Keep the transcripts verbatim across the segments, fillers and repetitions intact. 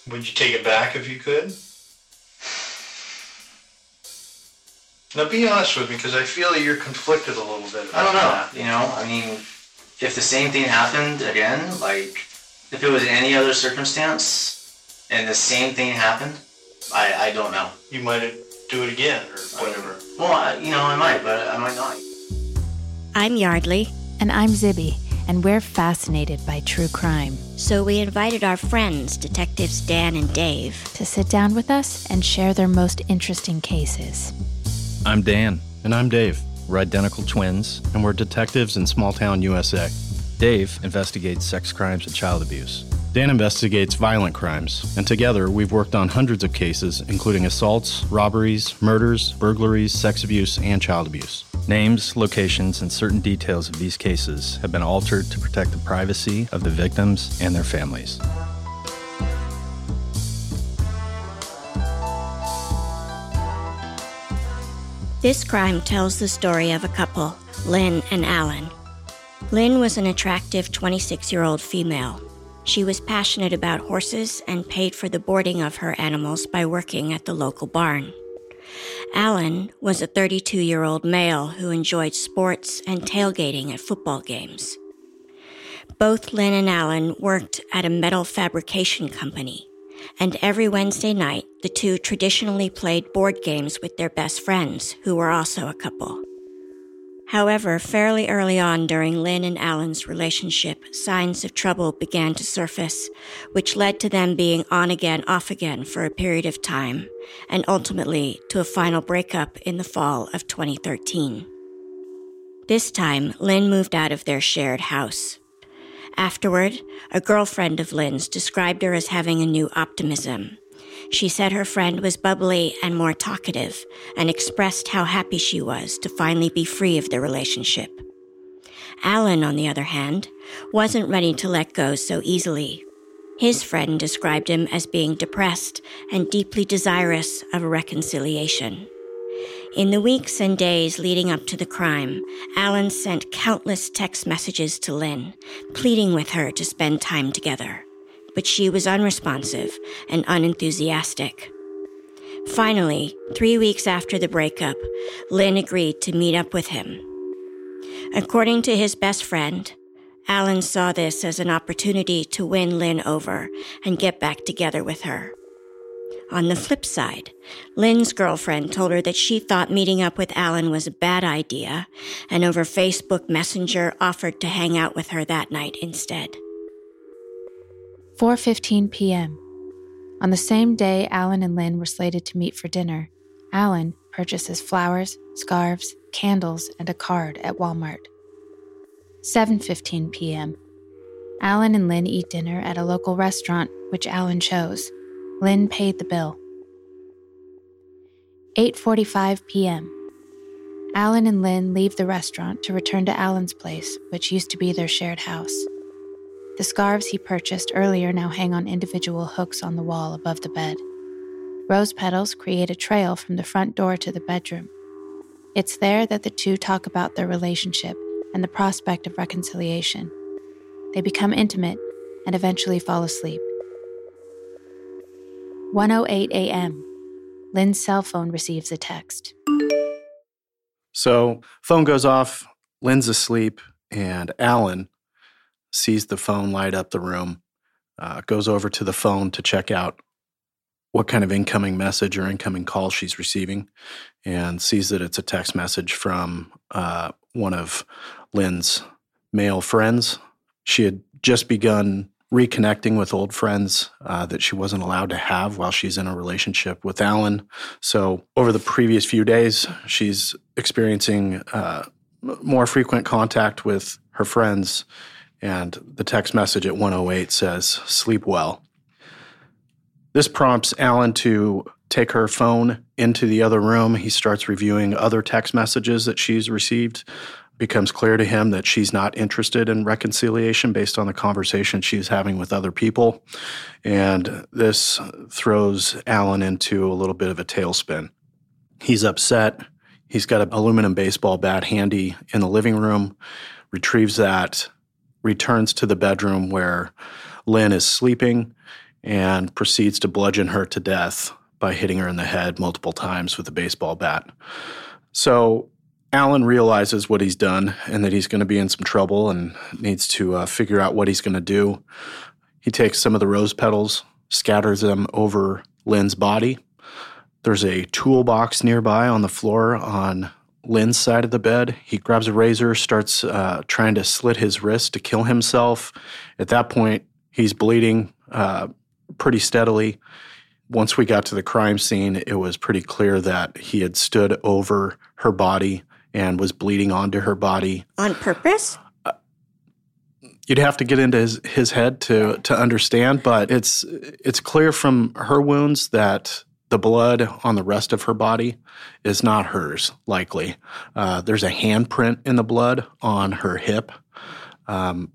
Would you take it back if you could? Now be honest with me, because I feel that you're conflicted a little bit about I don't know, that. you know, I mean, if the same thing happened again, like, if it was any other circumstance, and the same thing happened, I, I don't know. You might do it again, or whatever. Well, I, you know, I might, but I might not. I'm Yardley. And I'm Zibby, and we're fascinated by true crime. So we invited our friends, Detectives Dan and Dave, to sit down with us and share their most interesting cases. I'm Dan. And I'm Dave. We're identical twins, and we're detectives in small-town U S A. Dave investigates sex crimes and child abuse. Dan investigates violent crimes, and together we've worked on hundreds of cases, including assaults, robberies, murders, burglaries, sex abuse, and child abuse. Names, locations, and certain details of these cases have been altered to protect the privacy of the victims and their families. This crime tells the story of a couple, Lynn and Alan. Lynn was an attractive twenty-six-year-old female. She was passionate about horses and paid for the boarding of her animals by working at the local barn. Alan was a thirty-two-year-old male who enjoyed sports and tailgating at football games. Both Lynn and Alan worked at a metal fabrication company, and every Wednesday night, the two traditionally played board games with their best friends, who were also a couple. However, fairly early on during Lynn and Alan's relationship, signs of trouble began to surface, which led to them being on again, off again for a period of time, and ultimately to a final breakup in the fall of twenty thirteen. This time, Lynn moved out of their shared house. Afterward, a girlfriend of Lynn's described her as having a new optimism. She said her friend was bubbly and more talkative, and expressed how happy she was to finally be free of the relationship. Alan, on the other hand, wasn't ready to let go so easily. His friend described him as being depressed and deeply desirous of a reconciliation. In the weeks and days leading up to the crime, Alan sent countless text messages to Lynn, pleading with her to spend time together. But she was unresponsive and unenthusiastic. Finally, three weeks after the breakup, Lynn agreed to meet up with him. According to his best friend, Alan saw this as an opportunity to win Lynn over and get back together with her. On the flip side, Lynn's girlfriend told her that she thought meeting up with Alan was a bad idea, and over Facebook Messenger offered to hang out with her that night instead. four fifteen p.m. On the same day Alan and Lynn were slated to meet for dinner, Alan purchases flowers, scarves, candles, and a card at Walmart. seven fifteen p.m. Alan and Lynn eat dinner at a local restaurant, which Alan chose. Lynn paid the bill. eight forty-five p.m. Alan and Lynn leave the restaurant to return to Alan's place, which used to be their shared house. The scarves he purchased earlier now hang on individual hooks on the wall above the bed. Rose petals create a trail from the front door to the bedroom. It's there that the two talk about their relationship and the prospect of reconciliation. They become intimate and eventually fall asleep. one oh eight a.m. Lynn's cell phone receives a text. So, phone goes off, Lynn's asleep, and Alan sees the phone light up the room, uh, goes over to the phone to check out what kind of incoming message or incoming call she's receiving, and sees that it's a text message from uh, one of Lynn's male friends. She had just begun reconnecting with old friends uh, that she wasn't allowed to have while she's in a relationship with Alan. So over the previous few days, she's experiencing uh, more frequent contact with her friends, and the text message at one oh eight says, "Sleep well." This prompts Alan to take her phone into the other room. He starts reviewing other text messages that she's received. Becomes clear to him that she's not interested in reconciliation based on the conversation she's having with other people. And this throws Alan into a little bit of a tailspin. He's upset. He's got an aluminum baseball bat handy in the living room, retrieves that, returns to the bedroom where Lynn is sleeping, and proceeds to bludgeon her to death by hitting her in the head multiple times with a baseball bat. So Alan realizes what he's done and that he's going to be in some trouble and needs to uh, figure out what he's going to do. He takes some of the rose petals, scatters them over Lynn's body. There's a toolbox nearby on the floor on Lynn's side of the bed. He grabs a razor, starts uh, trying to slit his wrist to kill himself. At that point, he's bleeding uh, pretty steadily. Once we got to the crime scene, it was pretty clear that he had stood over her body and was bleeding onto her body. On purpose? Uh, you'd have to get into his, his head to to understand, but it's it's clear from her wounds that the blood on the rest of her body is not hers, likely. Uh, there's a handprint in the blood on her hip. Um,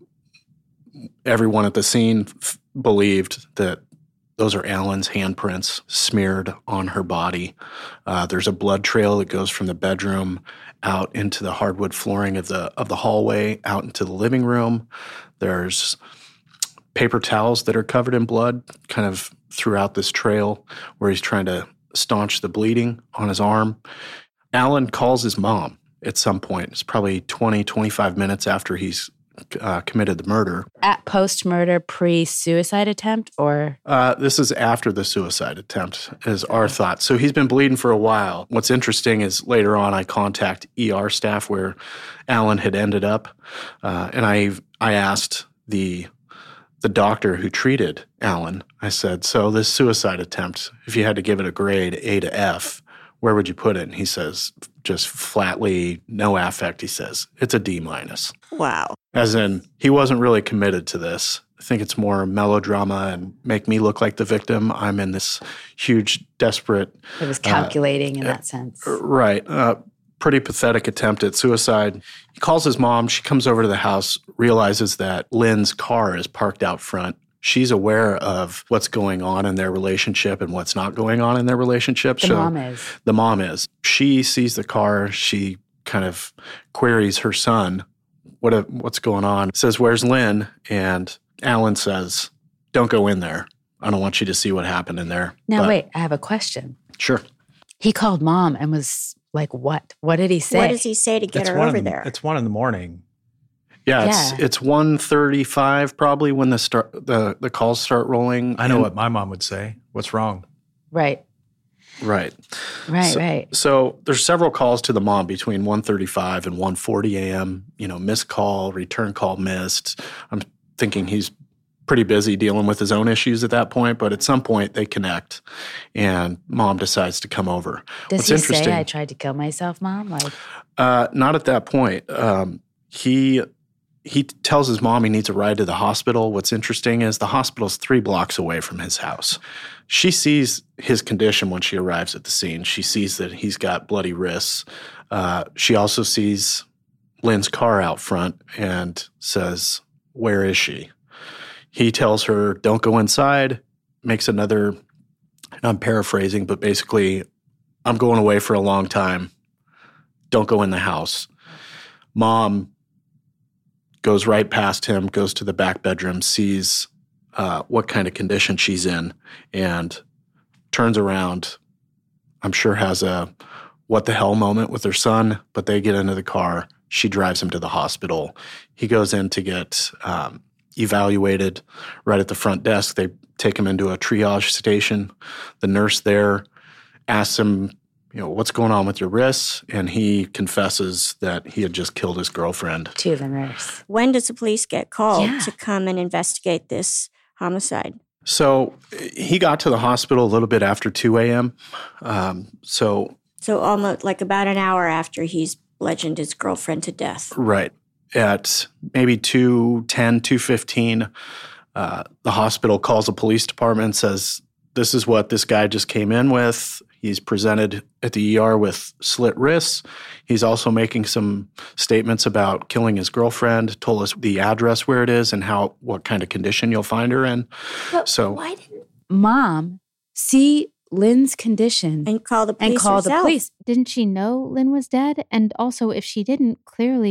everyone at the scene f- believed that those are Alan's handprints smeared on her body. Uh, there's a blood trail that goes from the bedroom out into the hardwood flooring of the of the hallway, out into the living room. There's paper towels that are covered in blood kind of throughout this trail where he's trying to staunch the bleeding on his arm. Alan calls his mom at some point. It's probably twenty, twenty-five minutes after he's Uh, committed the murder. At post-murder, pre-suicide attempt, or? Uh, this is after the suicide attempt, is our thought. So he's been bleeding for a while. What's interesting is later on I contact E R staff where Alan had ended up, uh, and I I asked the the doctor who treated Alan, I said, so this suicide attempt, if you had to give it a grade A to F, where would you put it? And he says, just flatly, no affect, he says, it's a D minus. Wow. As in, he wasn't really committed to this. I think it's more melodrama and make me look like the victim. I'm in this huge, desperate... It was calculating uh, in that sense. Right. Uh, pretty pathetic attempt at suicide. He calls his mom. She comes over to the house, realizes that Lynn's car is parked out front. She's aware of what's going on in their relationship and what's not going on in their relationship. The so mom is. The mom is. She sees the car. She kind of queries her son, what what's going on. Says, where's Lynn? And Alan says, don't go in there. I don't want you to see what happened in there. Now, but, wait, I have a question. Sure. He called mom and was like, what? What did he say? What does he say to get it's her one over in, there? It's one in the morning. Yeah, it's Yeah. it's one thirty-five probably when the start the, the calls start rolling. I know And- what my mom would say. What's wrong? Right, Right. right, so, right. So there's several calls to the mom between one thirty-five and one forty a.m., you know, missed call, return call missed. I'm thinking he's pretty busy dealing with his own issues at that point, but at some point they connect and mom decides to come over. Does What's he interesting, say, I tried to kill myself, mom? Like, uh, not at that point. Um, he he tells his mom he needs a ride to the hospital. What's interesting is the hospital's three blocks away from his house. She sees his condition when she arrives at the scene. She sees that he's got bloody wrists. Uh, she also sees Lynn's car out front and says, where is she? He tells her, don't go inside, makes another, and I'm paraphrasing, but basically, I'm going away for a long time. Don't go in the house. Mom goes right past him, goes to the back bedroom, sees uh, what kind of condition she's in, and turns around. I'm sure has a what the hell moment with her son, but they get into the car. She drives him to the hospital. He goes in to get um, evaluated right at the front desk. They take him into a triage station. The nurse there asks him, you know, what's going on with your wrists? And he confesses that he had just killed his girlfriend. to the nurse. When does the police get called Yeah. to come and investigate this homicide? So he got to the hospital a little bit after two a.m. Um, so, So almost like about an hour after he's bludgeoned his girlfriend to death. right, at maybe two ten, two fifteen, uh, the hospital calls the police department and says, this is what this guy just came in with. He's presented at the E R with slit wrists. He's also making some statements about killing his girlfriend, told us the address where it is and how what kind of condition you'll find her in. But So- why didn't mom see Lynn's condition And call the police and call the herself. police? Didn't she know Lynn was dead? And also, if she didn't, clearly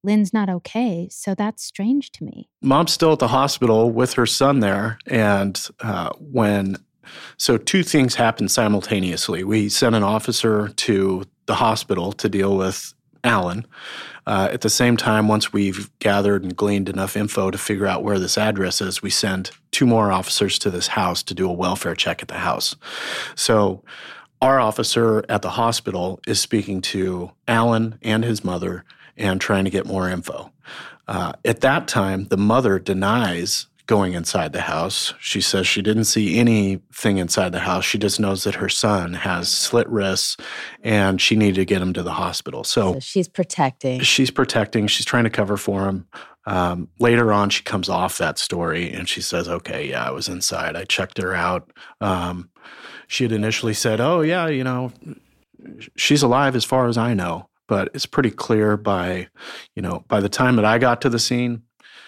Lynn's not okay, so that's strange to me. Mom's still at the hospital with her son there. And uh, when, so two things happened simultaneously. We sent an officer to the hospital to deal with Alan. Uh, at the same time, once we've gathered and gleaned enough info to figure out where this address is, we send two more officers to this house to do a welfare check at the house. So our officer at the hospital is speaking to Alan and his mother and trying to get more info. Uh, at that time, the mother denies going inside the house. She says she didn't see anything inside the house. She just knows that her son has slit wrists and she needed to get him to the hospital. So, So she's protecting. she's protecting. She's trying to cover for him. Um, later on, she comes off that story and she says, okay, yeah, I was inside. I checked her out. Um, she had initially said, oh, yeah, you know, she's alive as far as I know. But it's pretty clear by, you know, by the time that I got to the scene,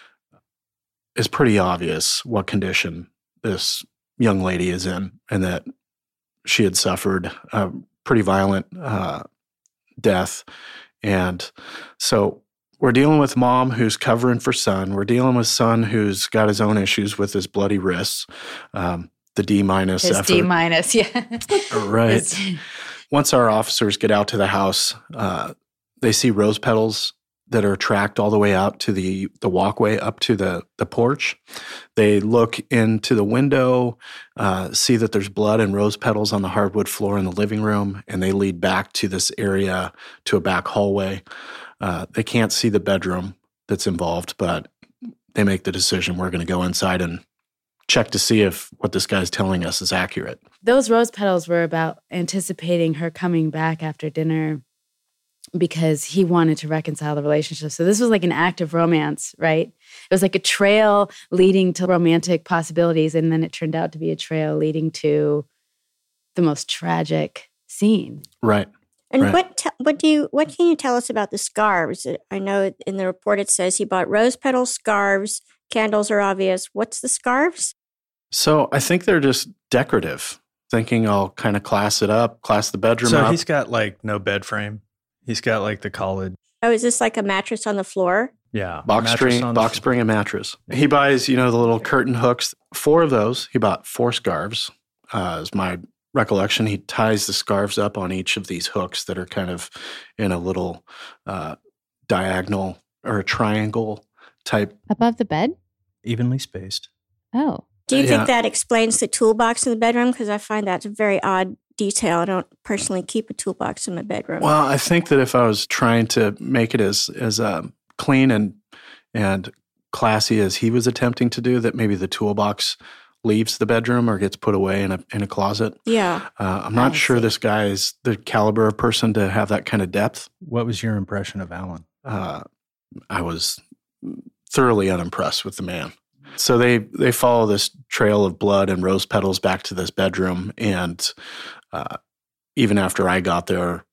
it's pretty obvious what condition this young lady is in and that she had suffered a pretty violent uh, death. And so we're dealing with mom who's covering for son. We're dealing with son who's got his own issues with his bloody wrists, um, the D minus His effort. D minus, yeah. Right. His- Once our officers get out to the house, uh, they see rose petals that are tracked all the way out to the, the walkway up to the, the porch. They look into the window, uh, see that there's blood and rose petals on the hardwood floor in the living room, and they lead back to this area to a back hallway. Uh, they can't see the bedroom that's involved, but they make the decision, we're going to go inside and check to see if what this guy's telling us is accurate. Those rose petals were about anticipating her coming back after dinner because he wanted to reconcile the relationship. So this was like an act of romance, right? It was like a trail leading to romantic possibilities, and then it turned out to be a trail leading to the most tragic scene. Right. And Right. what te- what do you what can you tell us about the scarves? I know in the report it says he bought rose petal scarves. Candles are obvious. What's the scarves? So I think they're just decorative, thinking I'll kind of class it up, class the bedroom So up. he's got like no bed frame. He's got like the college. Oh, is this like a mattress on the floor? Yeah. box mattress spring, on the box f- spring and mattress. He buys, you know, the little curtain hooks. Four of those. He bought four scarves. Uh, is my recollection. He ties the scarves up on each of these hooks that are kind of in a little uh, diagonal or a triangle type. Above the bed? Evenly spaced. Oh. Do you Yeah. think that explains the toolbox in the bedroom? Because I find that's a very odd detail. I don't personally keep a toolbox in my bedroom. Well, I think that if I was trying to make it as as um, clean and and classy as he was attempting to do, that maybe the toolbox leaves the bedroom or gets put away in a in a closet. yeah. Uh, I'm not I sure see. this guy is the caliber of person to have that kind of depth. What was your impression of Alan? Uh, I was thoroughly unimpressed with the man. So they they follow this trail of blood and rose petals back to this bedroom, and uh, even after I got there,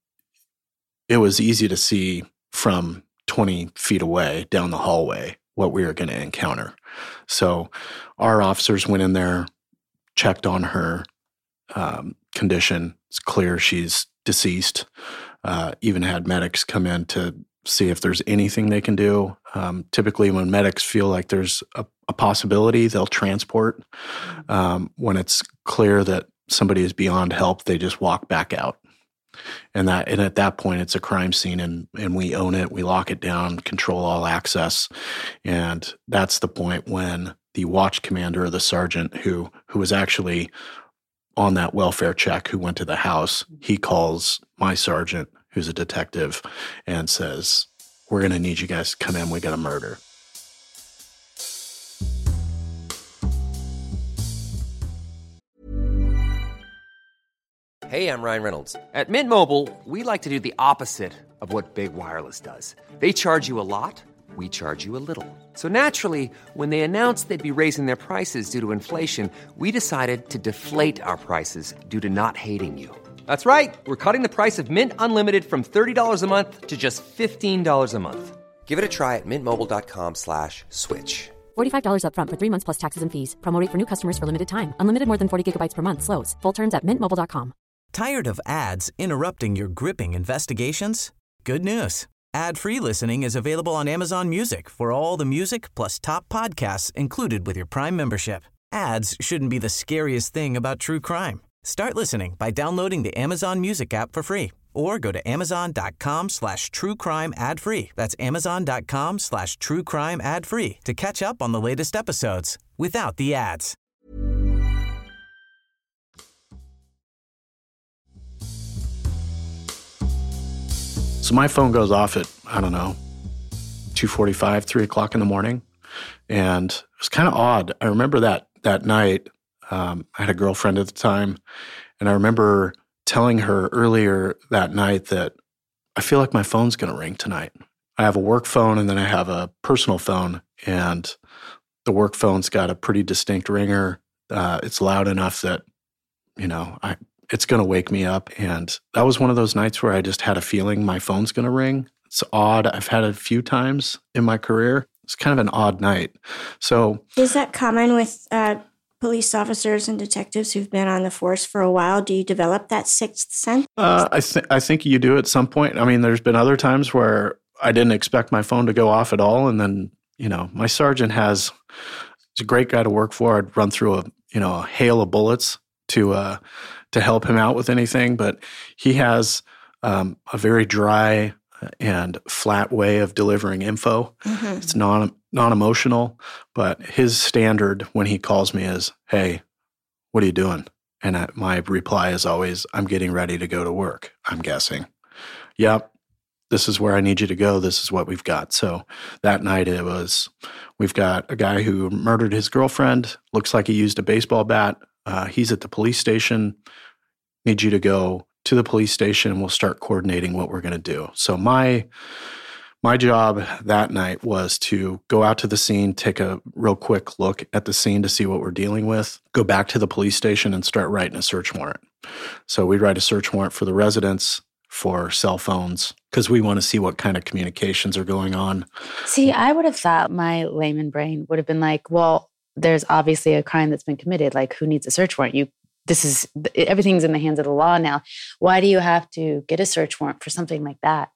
it was easy to see from twenty feet away down the hallway what we were going to encounter. So our officers went in there, checked on her um, condition. It's clear she's deceased. Uh, even had medics come in to see if there's anything they can do. Um, typically, when medics feel like there's a, a possibility, they'll transport. Um, when it's clear that somebody is beyond help, they just walk back out. And that, and at that point, it's a crime scene, and and we own it. We lock it down, control all access, and that's the point when the watch commander or the sergeant who who was actually on that welfare check, who went to the house, he calls my sergeant, who's a detective, and says, we're going to need you guys to come in. We got a murder. Hey, I'm Ryan Reynolds. At Mint Mobile, we like to do the opposite of what Big Wireless does. They charge you a lot, we charge you a little. So naturally, when they announced they'd be raising their prices due to inflation, we decided to deflate our prices due to not hating you. That's right. We're cutting the price of Mint Unlimited from thirty dollars a month to just fifteen dollars a month. Give it a try at mintmobile.com slash switch. forty-five dollars up front for three months plus taxes and fees. Promo rate for new customers for limited time. Unlimited more than forty gigabytes per month. Slows full terms at mint mobile dot com. Tired of ads interrupting your gripping investigations? Good news. Ad-free listening is available on Amazon Music for all the music plus top podcasts included with your Prime membership. Ads shouldn't be the scariest thing about true crime. Start listening by downloading the Amazon Music app for free or go to amazon.com slash true crime ad free. That's amazon.com slash true crime ad free to catch up on the latest episodes without the ads. So my phone goes off at, I don't know, two forty-five, three o'clock in the morning. And it was kind of odd. I remember that that night, um, I had a girlfriend at the time, and I remember telling her earlier that night that I feel like my phone's going to ring tonight. I have a work phone and then I have a personal phone, and the work phone's got a pretty distinct ringer. Uh, it's loud enough that, you know, I it's going to wake me up. And that was one of those nights where I just had a feeling my phone's going to ring. It's odd. I've had it a few times in my career. It's kind of an odd night. So is that common with uh, police officers and detectives who've been on the force for a while? Do you develop that sixth sense? Uh, I, th- I think you do at some point. I mean, there's been other times where I didn't expect my phone to go off at all. And then, you know, my sergeant has, he's a great guy to work for. I'd run through a, you know, a hail of bullets to, uh, to help him out with anything. But he has um, a very dry and flat way of delivering info. Mm-hmm. It's non, non-emotional, but his standard when he calls me is, hey, what are you doing? And I, my reply is always, I'm getting ready to go to work, I'm guessing. Yep, this is where I need you to go. This is what we've got. So that night it was, we've got a guy who murdered his girlfriend, looks like he used a baseball bat. Uh, he's at the police station, need you to go to the police station and we'll start coordinating what we're going to do. So my my job that night was to go out to the scene, take a real quick look at the scene to see what we're dealing with, go back to the police station and start writing a search warrant. So we write a search warrant for the residents, for cell phones, because we want to see what kind of communications are going on. See, I would have thought my layman brain would have been like, well, there's obviously a crime that's been committed. Like, who needs a search warrant? You This is, everything's in the hands of the law now. Why do you have to get a search warrant for something like that?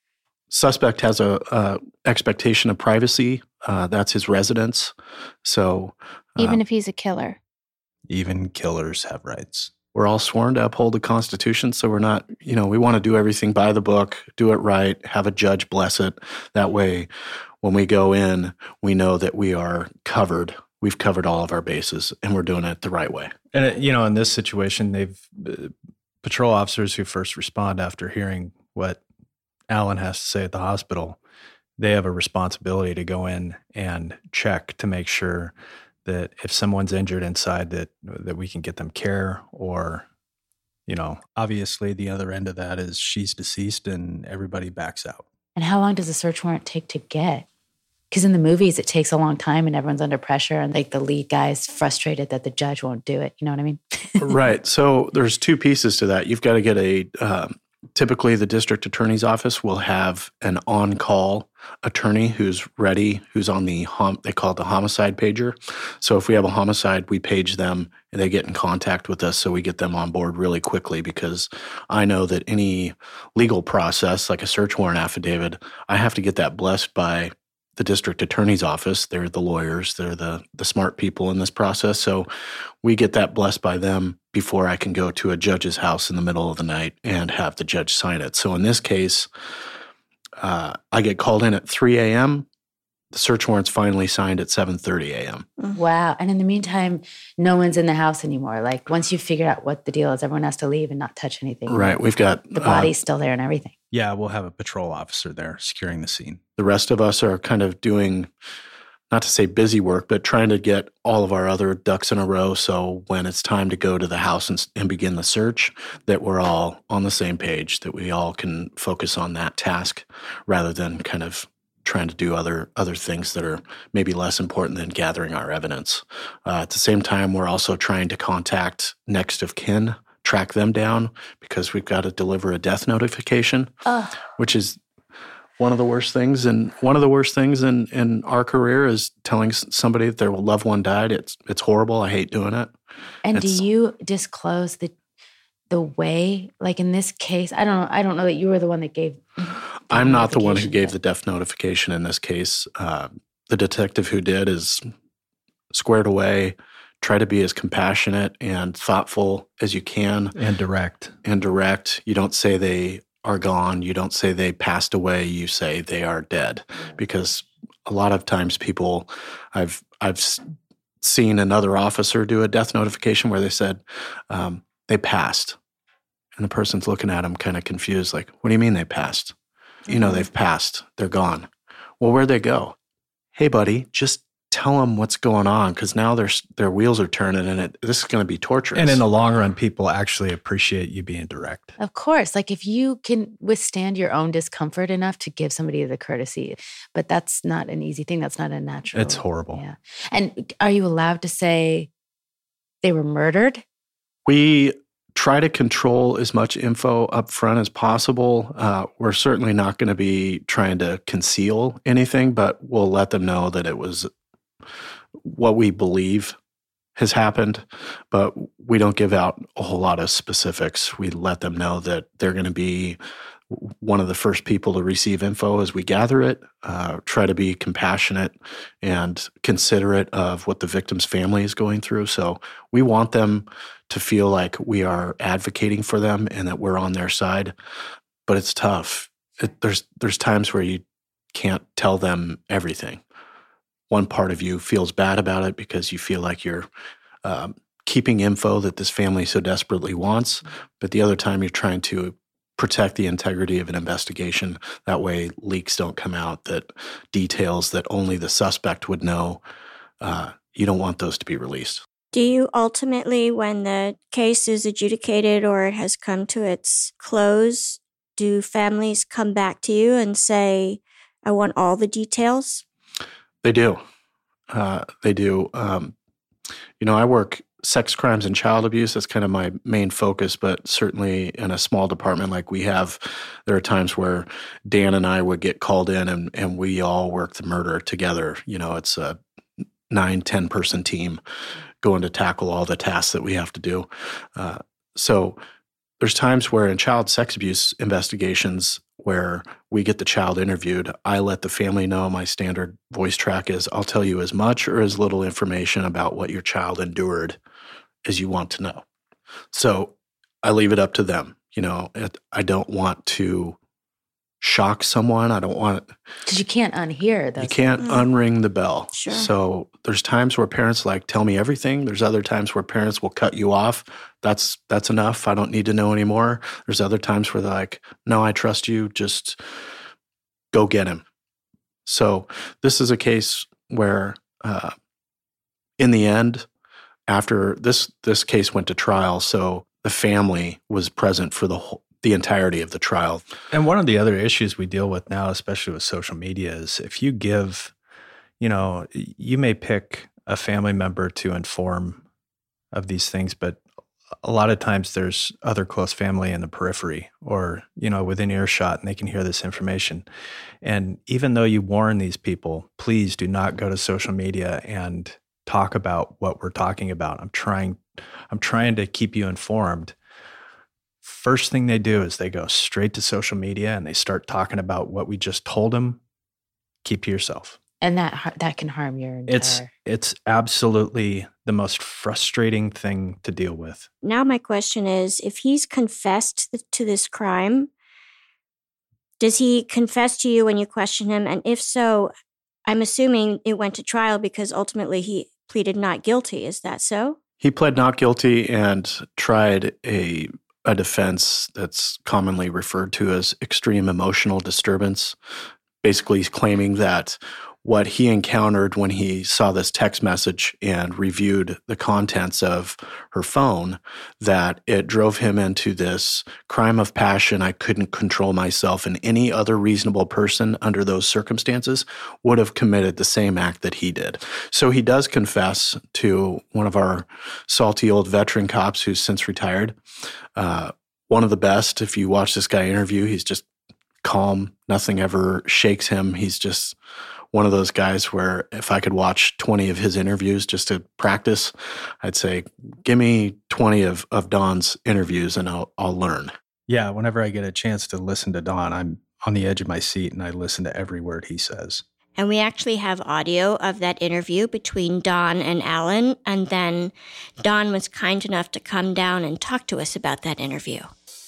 Suspect has a, a expectation of privacy. Uh, that's his residence. So uh, even if he's a killer, even killers have rights. We're all sworn to uphold the Constitution. So we're not, you know, we want to do everything by the book, do it right, have a judge bless it. That way, when we go in, we know that we are covered. We've covered all of our bases, and we're doing it the right way. And, it, you know, in this situation, they've uh, patrol officers who first respond after hearing what Alan has to say at the hospital, they have a responsibility to go in and check to make sure that if someone's injured inside, that that we can get them care, or, you know, obviously the other end of that is she's deceased and everybody backs out. And how long does a search warrant take to get? Because in the movies, it takes a long time and everyone's under pressure and like the lead guy is frustrated that the judge won't do it. You know what I mean? Right. So there's two pieces to that. You've got to get a, um, typically the district attorney's office will have an on-call attorney who's ready, who's on the, hom- they call it the homicide pager. So if we have a homicide, we page them and they get in contact with us so we get them on board really quickly, because I know that any legal process, like a search warrant affidavit, I have to get that blessed by the district attorney's office. They're the lawyers. They're the the smart people in this process. So we get that blessed by them before I can go to a judge's house in the middle of the night and have the judge sign it. So in this case, uh, I get called in at three a.m. The search warrant's finally signed at seven thirty a.m. Wow. And in the meantime, no one's in the house anymore. Like, once you figure out what the deal is, everyone has to leave and not touch anything. Right. We've got the body's uh, still there and everything. Yeah, we'll have a patrol officer there securing the scene. The rest of us are kind of doing, not to say busy work, but trying to get all of our other ducks in a row. So when it's time to go to the house and, and begin the search, that we're all on the same page, that we all can focus on that task rather than kind of trying to do other other things that are maybe less important than gathering our evidence. Uh, at the same time, we're also trying to contact next of kin, track them down, because we've got to deliver a death notification, uh. which is one of the worst things. And one of the worst things in, in our career is telling somebody that their loved one died. It's it's horrible. I hate doing it. And it's, do you disclose the the way, like in this case, I don't know, I don't know that you were the one that gave. I'm not the one who notification, gave but- the death notification in this case. Uh, the detective who did is squared away. Try to be as compassionate and thoughtful as you can. And direct. And direct. You don't say they are gone. You don't say they passed away. You say they are dead. Because a lot of times people, I've I've seen another officer do a death notification where they said um, they passed. And the person's looking at them kind of confused, like, what do you mean they passed? Mm-hmm. You know, they've passed. They're gone. Well, where'd they go? Hey, buddy, just tell them what's going on, because now their their wheels are turning, and it, this is going to be torturous. And in the long run, people actually appreciate you being direct. Of course. Like if you can withstand your own discomfort enough to give somebody the courtesy, but that's not an easy thing. That's not a natural. It's horrible. Yeah. And are you allowed to say they were murdered? We try to control as much info up front as possible. Uh, we're certainly not going to be trying to conceal anything, but we'll let them know that it was what we believe has happened, but we don't give out a whole lot of specifics. We let them know that they're going to be one of the first people to receive info as we gather it, uh, try to be compassionate and considerate of what the victim's family is going through. So we want them to feel like we are advocating for them and that we're on their side, but it's tough. It, there's there's times where you can't tell them everything. One part of you feels bad about it because you feel like you're um, keeping info that this family so desperately wants, but the other time you're trying to protect the integrity of an investigation. That way leaks don't come out, that details that only the suspect would know, uh, you don't want those to be released. Do you ultimately, when the case is adjudicated or it has come to its close, do families come back to you and say, I want all the details? They do. Uh, they do. Um, you know, I work sex crimes and child abuse. That's kind of my main focus, but certainly in a small department like we have, there are times where Dan and I would get called in and, and we all work the murder together. You know, it's a nine, ten person team going to tackle all the tasks that we have to do. Uh, so there's times where in child sex abuse investigations where we get the child interviewed, I let the family know. My standard voice track is, I'll tell you as much or as little information about what your child endured as you want to know. So I leave it up to them. You know, it, I don't want to shock someone. I don't want because you can't unhear those. You can't things. unring the bell. Sure. So there's times where parents like tell me everything. There's other times where parents will cut you off. That's that's enough. I don't need to know anymore. There's other times where they're like, no, I trust you. Just go get him. So this is a case where, uh, in the end, after this this case went to trial, so the family was present for the whole. the entirety of the trial. And one of the other issues we deal with now, especially with social media, is if you give, you know, you may pick a family member to inform of these things, but a lot of times there's other close family in the periphery or, you know, within earshot, and they can hear this information. And even though you warn these people, please do not go to social media and talk about what we're talking about. I'm trying, I'm trying to keep you informed. First thing they do is they go straight to social media and they start talking about what we just told them. Keep to yourself. And that that can harm your entire... It's it's absolutely the most frustrating thing to deal with. Now my question is, if he's confessed to this crime, does he confess to you when you question him? And if so, I'm assuming it went to trial because ultimately he pleaded not guilty. Is that so? He pled not guilty and tried a a defense that's commonly referred to as extreme emotional disturbance. Basically, he's claiming that what he encountered when he saw this text message and reviewed the contents of her phone, that it drove him into this crime of passion. I couldn't control myself, and any other reasonable person under those circumstances would have committed the same act that he did. So he does confess to one of our salty old veteran cops who's since retired. Uh, one of the best. If you watch this guy interview, he's just calm. Nothing ever shakes him. He's just one of those guys where if I could watch twenty of his interviews just to practice, I'd say, give me twenty of, of Don's interviews and I'll, I'll learn. Yeah, whenever I get a chance to listen to Don, I'm on the edge of my seat and I listen to every word he says. And we actually have audio of that interview between Don and Alan. And then Don was kind enough to come down and talk to us about that interview.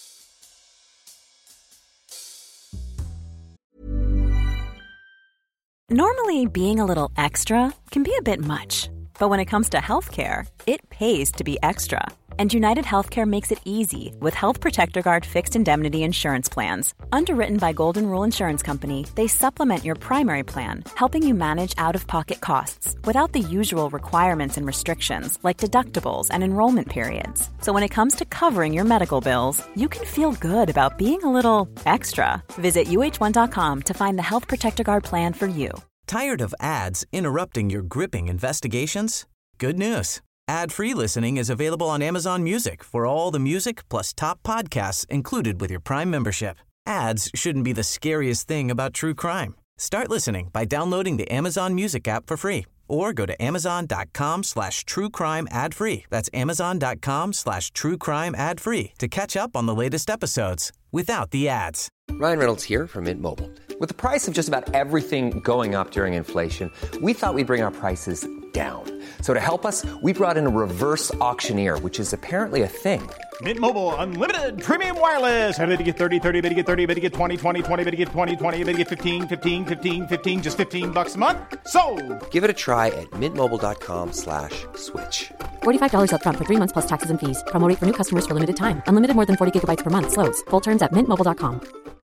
Normally, being a little extra can be a bit much. But when it comes to healthcare, it pays to be extra. And United Healthcare makes it easy with Health Protector Guard fixed indemnity insurance plans. Underwritten by Golden Rule Insurance Company, they supplement your primary plan, helping you manage out-of-pocket costs without the usual requirements and restrictions like deductibles and enrollment periods. So when it comes to covering your medical bills, you can feel good about being a little extra. Visit U H one dot com to find the Health Protector Guard plan for you. Tired of ads interrupting your gripping investigations? Good news. Ad-free listening is available on Amazon Music for all the music plus top podcasts included with your Prime membership. Ads shouldn't be the scariest thing about true crime. Start listening by downloading the Amazon Music app for free or go to amazon.com slash true crime ad free. That's amazon.com slash true crime ad free to catch up on the latest episodes without the ads. Ryan Reynolds here from Mint Mobile. With the price of just about everything going up during inflation, we thought we'd bring our prices down. So to help us, we brought in a reverse auctioneer, which is apparently a thing. Mint Mobile Unlimited Premium Wireless. How to get thirty, thirty, how to get thirty, how to get twenty, twenty, twenty, how to get twenty, twenty, how to get fifteen, fifteen, fifteen, fifteen, just fifteen bucks a month? Sold! Give it a try at mintmobile.com slash switch. forty-five dollars up front for three months plus taxes and fees. Promo rate for new customers for limited time. Unlimited more than forty gigabytes per month. Slows full terms at mint mobile dot com.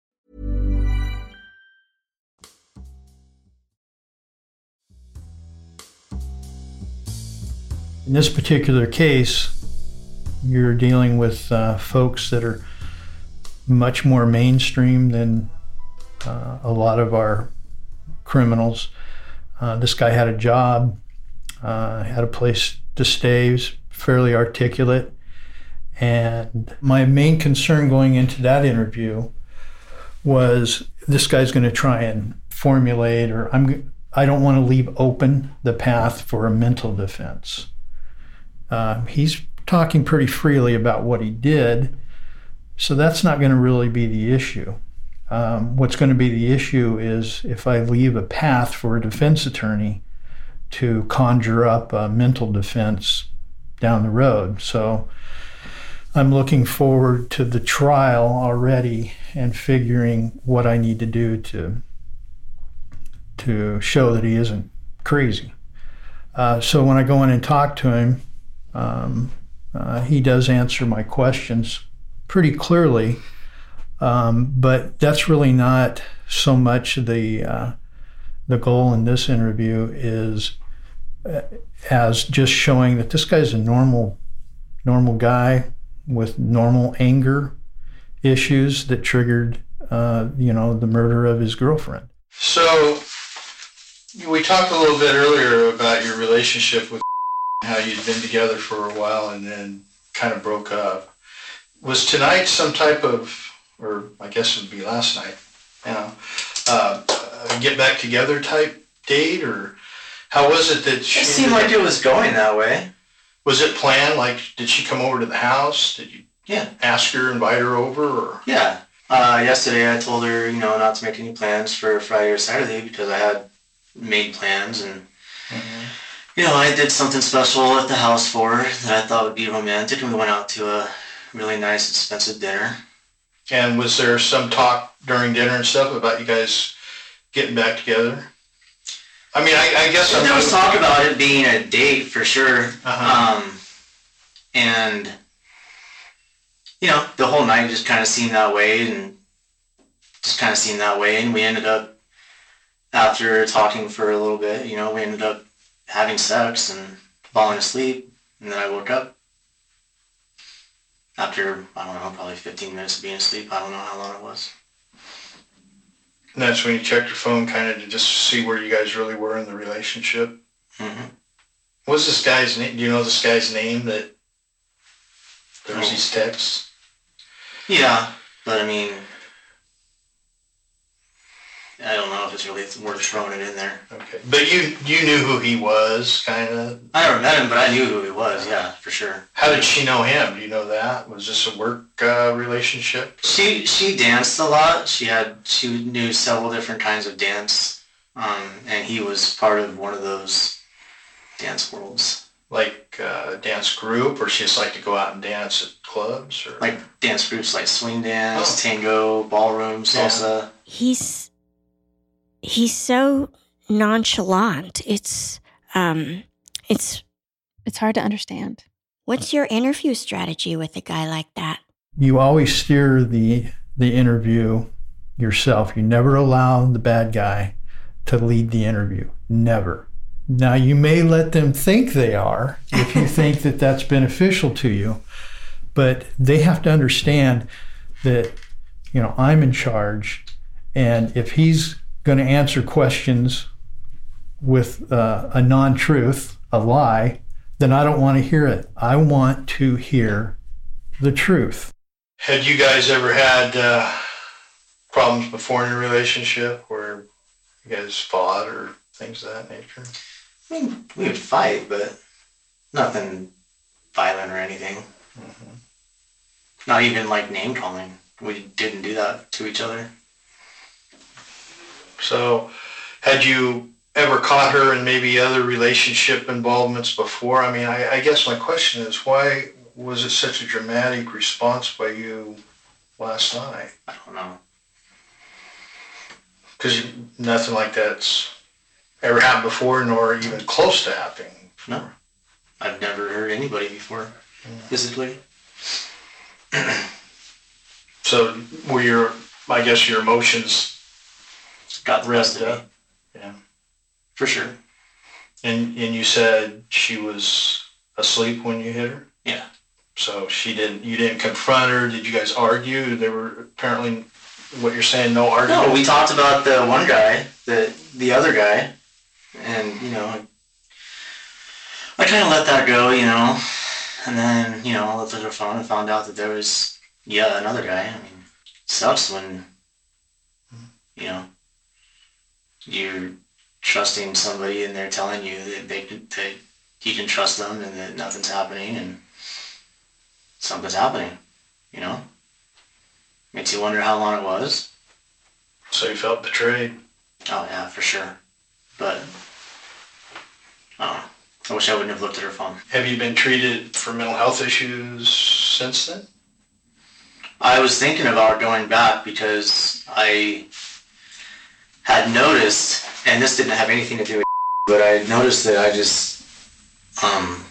In this particular case, you're dealing with uh, folks that are much more mainstream than uh, a lot of our criminals. Uh, this guy had a job, uh, had a place to stay, was fairly articulate. And my main concern going into that interview was this guy's going to try and formulate, or I'm, I don't want to leave open the path for a mental defense. Uh, he's talking pretty freely about what he did, so that's not going to really be the issue. Um, what's going to be the issue is if I leave a path for a defense attorney to conjure up a mental defense down the road. So I'm looking forward to the trial already and figuring what I need to do to, to show that he isn't crazy. Uh, so when I go in and talk to him, Um, uh, he does answer my questions pretty clearly, um, but that's really not so much the uh, the goal in this interview is uh, as just showing that this guy's a normal normal guy with normal anger issues that triggered uh, you know the murder of his girlfriend. So we talked a little bit earlier about your relationship with how you'd been together for a while and then kind of broke up. Was tonight some type of, or I guess it would be last night, you know, uh, a get back together type date, or how was it that she... It seemed like it was going that way. Was it planned? Like, did she come over to the house? Did you yeah. ask her, invite her over? Or? Yeah. Uh, yesterday I told her, you know, not to make any plans for Friday or Saturday because I had made plans and... Mm-hmm. You know, I did something special at the house for her that I thought would be romantic, and we went out to a really nice, expensive dinner. And was there some talk during dinner and stuff about you guys getting back together? I mean, I, I guess... There I'm was talk about it being a date, for sure. Uh-huh. Um, and, you know, the whole night just kind of seemed that way, and just kind of seemed that way, and we ended up, after talking for a little bit, you know, we ended up having sex and falling asleep, and then I woke up after, I don't know, probably fifteen minutes of being asleep. I don't know how long it was. And that's when you checked your phone kind of to just see where you guys really were in the relationship? Mm-hmm. What's this guy's name? Do you know this guy's name that there was oh. these texts? Yeah, but I mean, I don't know if it's really worth throwing it in there. Okay. But you you knew who he was, kind of? I never met him, but I knew who he was, yeah, for sure. How did she know him? Do you know that? Was this a work uh, relationship? She she danced a lot. She had she knew several different kinds of dance, um, and he was part of one of those dance worlds. Like uh, a dance group, or she just like to go out and dance at clubs? Or? Like dance groups like swing dance, Oh. tango, ballroom, salsa. He's he's so nonchalant. It's um it's It's hard to understand. what's your interview strategy with a guy like that? You always steer the the interview yourself. You never allow the bad guy to lead the interview. Never. Now, you may let them think they are if you think that that's beneficial to you, but they have to understand that, you know, I'm in charge, and if he's going to answer questions with uh, a non-truth, a lie, then I don't want to hear it. I want to hear the truth. Had you guys ever had uh, problems before in your relationship where you guys fought or things of that nature? I mean, we would fight, but nothing violent or anything. Mm-hmm. Not even like name calling. We didn't do that to each other. So, had you ever caught her in maybe other relationship involvements before? I mean, I, I guess my question is, why was it such a dramatic response by you last night? I don't know. Because nothing like that's ever happened before, nor even close to happening. No. I've never hurt anybody before, mm. physically. So, were your, I guess your emotions got the rest of up? me. Yeah. For sure. And and you said she was asleep when you hit her? Yeah. So she didn't, you didn't confront her? Did you guys argue? There were apparently, what you're saying, no argument? No, we talked about the one guy, the the other guy, and, you know, I kind of let that go, you know, and then, you know, I looked at her phone and found out that there was, yeah, another guy. I mean, it sucks when, you know, you're trusting somebody and they're telling you that they can, that you can trust them and that nothing's happening and something's happening, you know? Makes you wonder how long it was. So you felt betrayed? Oh, yeah, for sure. But, I don't know. I wish I wouldn't have looked at her phone. Have you been treated for mental health issues since then? I was thinking about going back because I had noticed, and this didn't have anything to do with but I noticed that I just, um,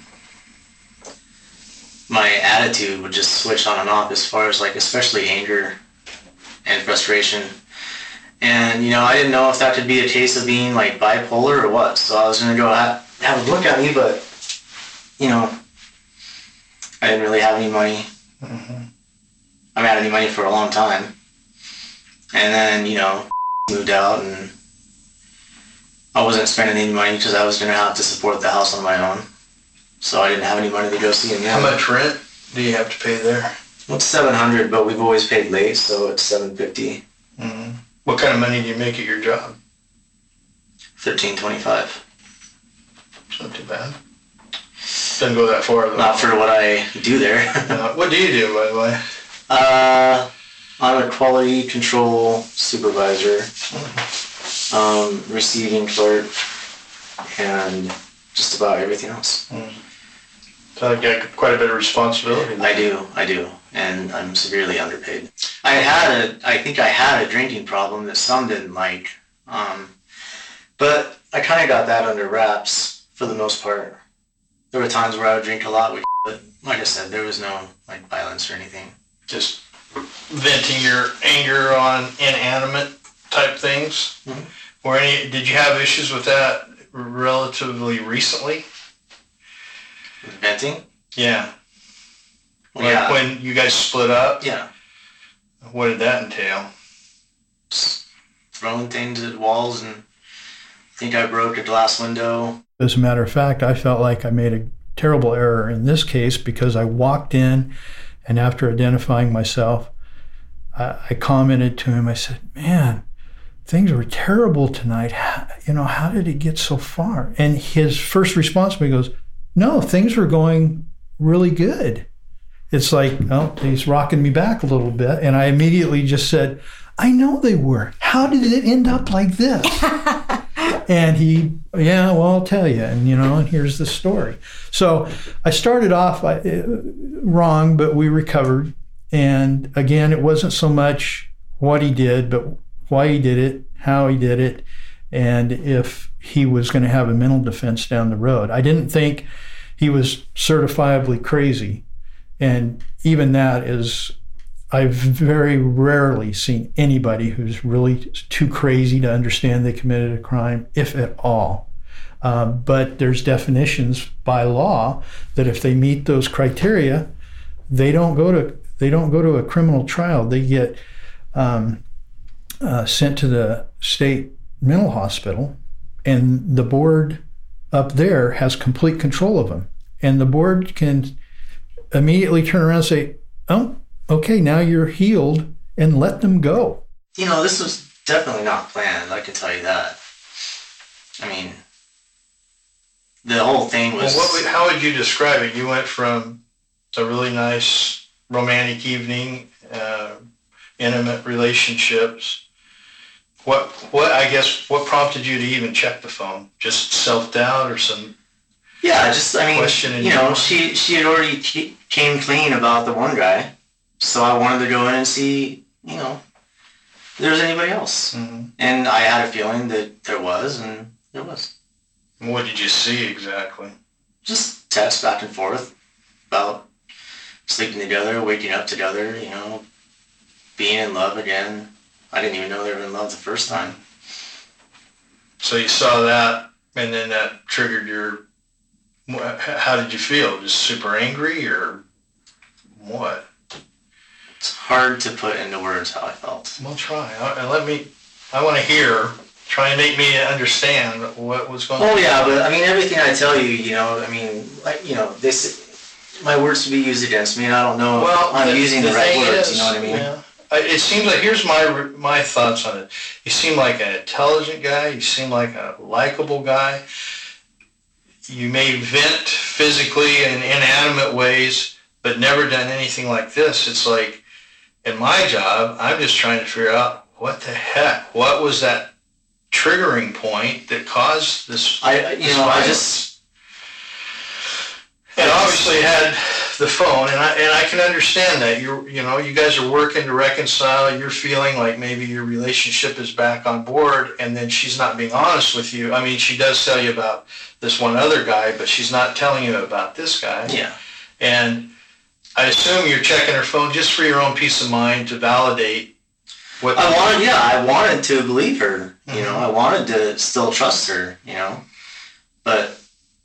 my attitude would just switch on and off as far as, like, especially anger and frustration. And, you know, I didn't know if that could be a case of being, like, bipolar or what. So I was going to go ha- have a look at me, but, you know, I didn't really have any money. Mm-hmm. I haven't had any money for a long time. And then, you know, moved out, and I wasn't spending any money because I was going to have to support the house on my own. So I didn't have any money to go see him yet. How much rent do you have to pay there? Well, it's seven hundred, but we've always paid late, so it's seven fifty. Mm-hmm. What kind of money do you make at your job? Thirteen twenty-five. It's not too bad. Doesn't go that far though. Not for what I do there. uh, what do you do, by the way? Uh, I'm a quality control supervisor, mm-hmm. um, receiving clerk, and just about everything else. Mm. So you got quite a bit of responsibility. I do, I do, and I'm severely underpaid. I had a, I think I had a drinking problem that some didn't like, um, but I kind of got that under wraps for the most part. There were times where I would drink a lot, but like I said, there was no like violence or anything. Just venting your anger on inanimate type things. Mm-hmm. Or any? Did you have issues with that relatively recently? Venting? Yeah. Well, like yeah. When you guys split up? Yeah. What did that entail? Just throwing things at walls, and I think I broke a glass window. As a matter of fact, I felt like I made a terrible error in this case because I walked in, and after identifying myself, I, I commented to him, I said, man, things were terrible tonight. How, you know, how did it get so far? And his first response to me goes, no, things were going really good. It's like, oh, he's rocking me back a little bit. And I immediately just said, I know they were. How did it end up like this? And he, yeah, well, I'll tell you. And, you know, and here's the story. So I started off uh, wrong, but we recovered. And again, it wasn't so much what he did, but why he did it, how he did it, and if he was going to have a mental defense down the road. I didn't think he was certifiably crazy. And even that is, I've very rarely seen anybody who's really too crazy to understand they committed a crime, if at all. Um, but there's definitions by law that if they meet those criteria, they don't go to they don't go to a criminal trial. They get um, uh, sent to the state mental hospital, and the board up there has complete control of them. And the board can immediately turn around and say, oh, okay, now you're healed, and let them go. You know, this was definitely not planned, I can tell you that. I mean, the whole thing was... Well, what would, how would you describe it? You went from a really nice romantic evening, uh, intimate relationships. What, what, I guess, what prompted you to even check the phone? Just self-doubt or some... Yeah, just, I mean, question in you know, your- she, she had already c- came clean about the one guy. So I wanted to go in and see, you know, if there was anybody else. Mm-hmm. And I had a feeling that there was, and there was. What did you see exactly? Just text back and forth about sleeping together, waking up together, you know, being in love again. I didn't even know they were in love the first time. So you saw that, and then that triggered your... How did you feel? Just super angry, or what? It's hard to put into words how I felt. Well, try. I, let me... I want to hear... Try and make me understand what was going on. Oh yeah, but I mean, everything I tell you, you know, I mean, like, you know, this, my words to be used against me, and I don't know Well, if I'm the, using the, the, right thing words, is, you know what I mean? Yeah. It seems like, here's my my thoughts on it. You seem like an intelligent guy. You seem like a likable guy. You may vent physically in inanimate ways, but never done anything like this. It's like, in my job, I'm just trying to figure out, what the heck? What was that triggering point that caused this? I, you this know, violence? I just... And obviously had the phone, and I and I can understand that. You're, you know, you guys are working to reconcile. You're feeling like maybe your relationship is back on board, and then she's not being honest with you. I mean, she does tell you about this one other guy, but she's not telling you about this guy. Yeah. And I assume you're checking her phone just for your own peace of mind to validate what... I wanted, yeah, I wanted to believe her, you Mm-hmm. know, I wanted to still trust her, you know, but,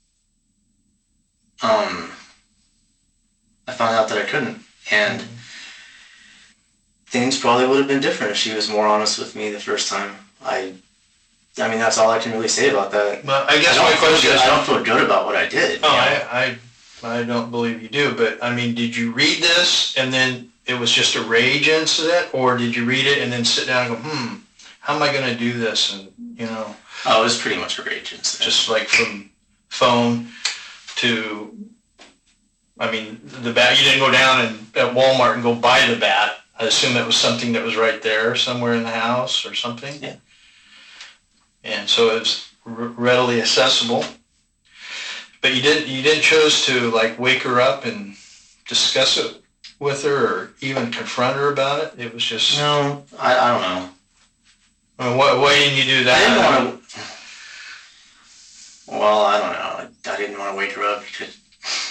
um, I found out that I couldn't, and Mm-hmm. things probably would have been different if she was more honest with me the first time. I, I mean, that's all I can really say about that. Well, I guess I my don't feel question good- is... I don't feel good about what I did. Oh, you know? I, I, I don't believe you do, but I mean, did you read this and then it was just a rage incident, or did you read it and then sit down and go, hmm, how am I going to do this? And, you know... Oh, it was pretty much a rage incident. Just like from phone to, I mean, the bat, you didn't go down and at Walmart and go buy the bat. I assume it was something that was right there somewhere in the house or something. Yeah. And so it was r- readily accessible. But you didn't, you didn't choose to like wake her up and discuss it with her or even confront her about it. It was just... No, I, I don't know. I mean, why, why didn't you do that? I didn't want to... Well, I don't know. I didn't want to wake her up because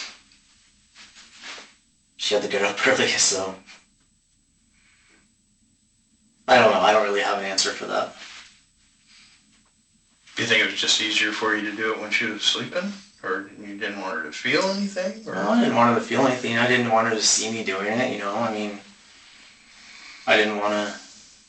she had to get up early, so... I don't know. I don't really have an answer for that. Do you think it was just easier for you to do it when she was sleeping? Or you didn't want her to feel anything? Or? No, I didn't want her to feel anything. I didn't want her to see me doing it, you know? I mean, I didn't want to...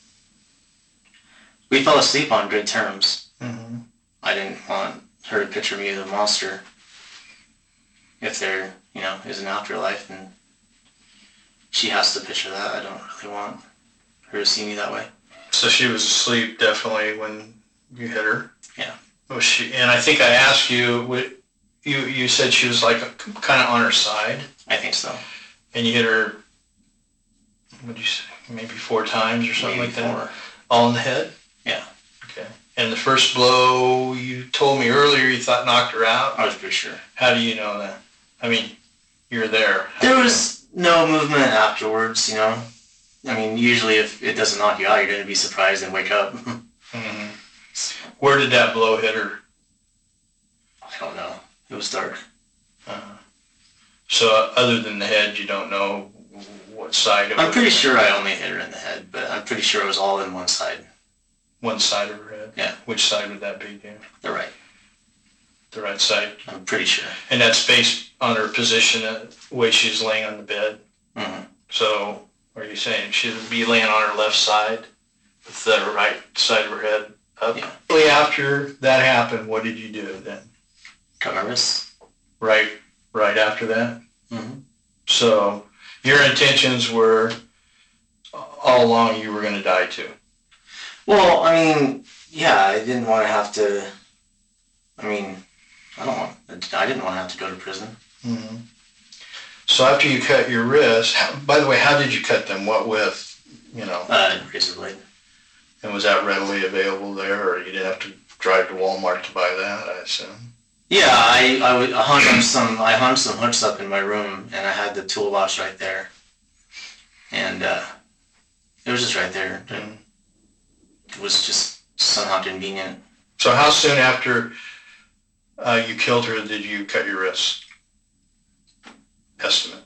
We fell asleep on good terms. Mm-hmm. I didn't want her to picture me as a monster. If there, you know, is an afterlife, and she has to picture that. I don't really want her to see me that way. So she was asleep definitely when you hit her. Yeah. Was she? And I think I asked you. What, you you said she was like kind of on her side. I think so. And you hit her. What did you say? Maybe four times or something Maybe like that. four. All in the head. Yeah. Okay. And the first blow you told me earlier you thought knocked her out. I was pretty sure. How do you know that? I mean, you're there. How There was no movement afterwards. You know. I mean, usually if it doesn't knock you out, you're going to be surprised and wake up. Mm-hmm. Where did that blow hit her? I don't know. It was dark. Uh-huh. So other than the head, you don't know what side of I'm her pretty head? sure I only hit her in the head, but I'm pretty sure it was all in one side. One side of her head? Yeah. Which side would that be, Dan? The right. The right side? I'm pretty sure. And that's based on her position, the way she's laying on the bed? Mm-hmm. So are you saying she'd be laying on her left side with the right side of her head up? Yeah. After that happened, what did you do then? Cut my wrist. Right, right after that? Mm-hmm. So your intentions were all along you were going to die too? Well, I mean, yeah, I didn't want to have to, I mean, I don't want, I didn't want to have to go to prison. Mm-hmm. So after you cut your wrist, how, by the way, how did you cut them? What with, you know? Uh, razor blade. And was that readily available there, or you didn't have to drive to Walmart to buy that, I assume? Yeah, I, I, would, I hung some, I hung some hooks up in my room, and I had the toolbox right there. And uh, it was just right there. Mm-hmm. It was just somehow convenient. So how soon after uh, you killed her did you cut your wrist? Estimate.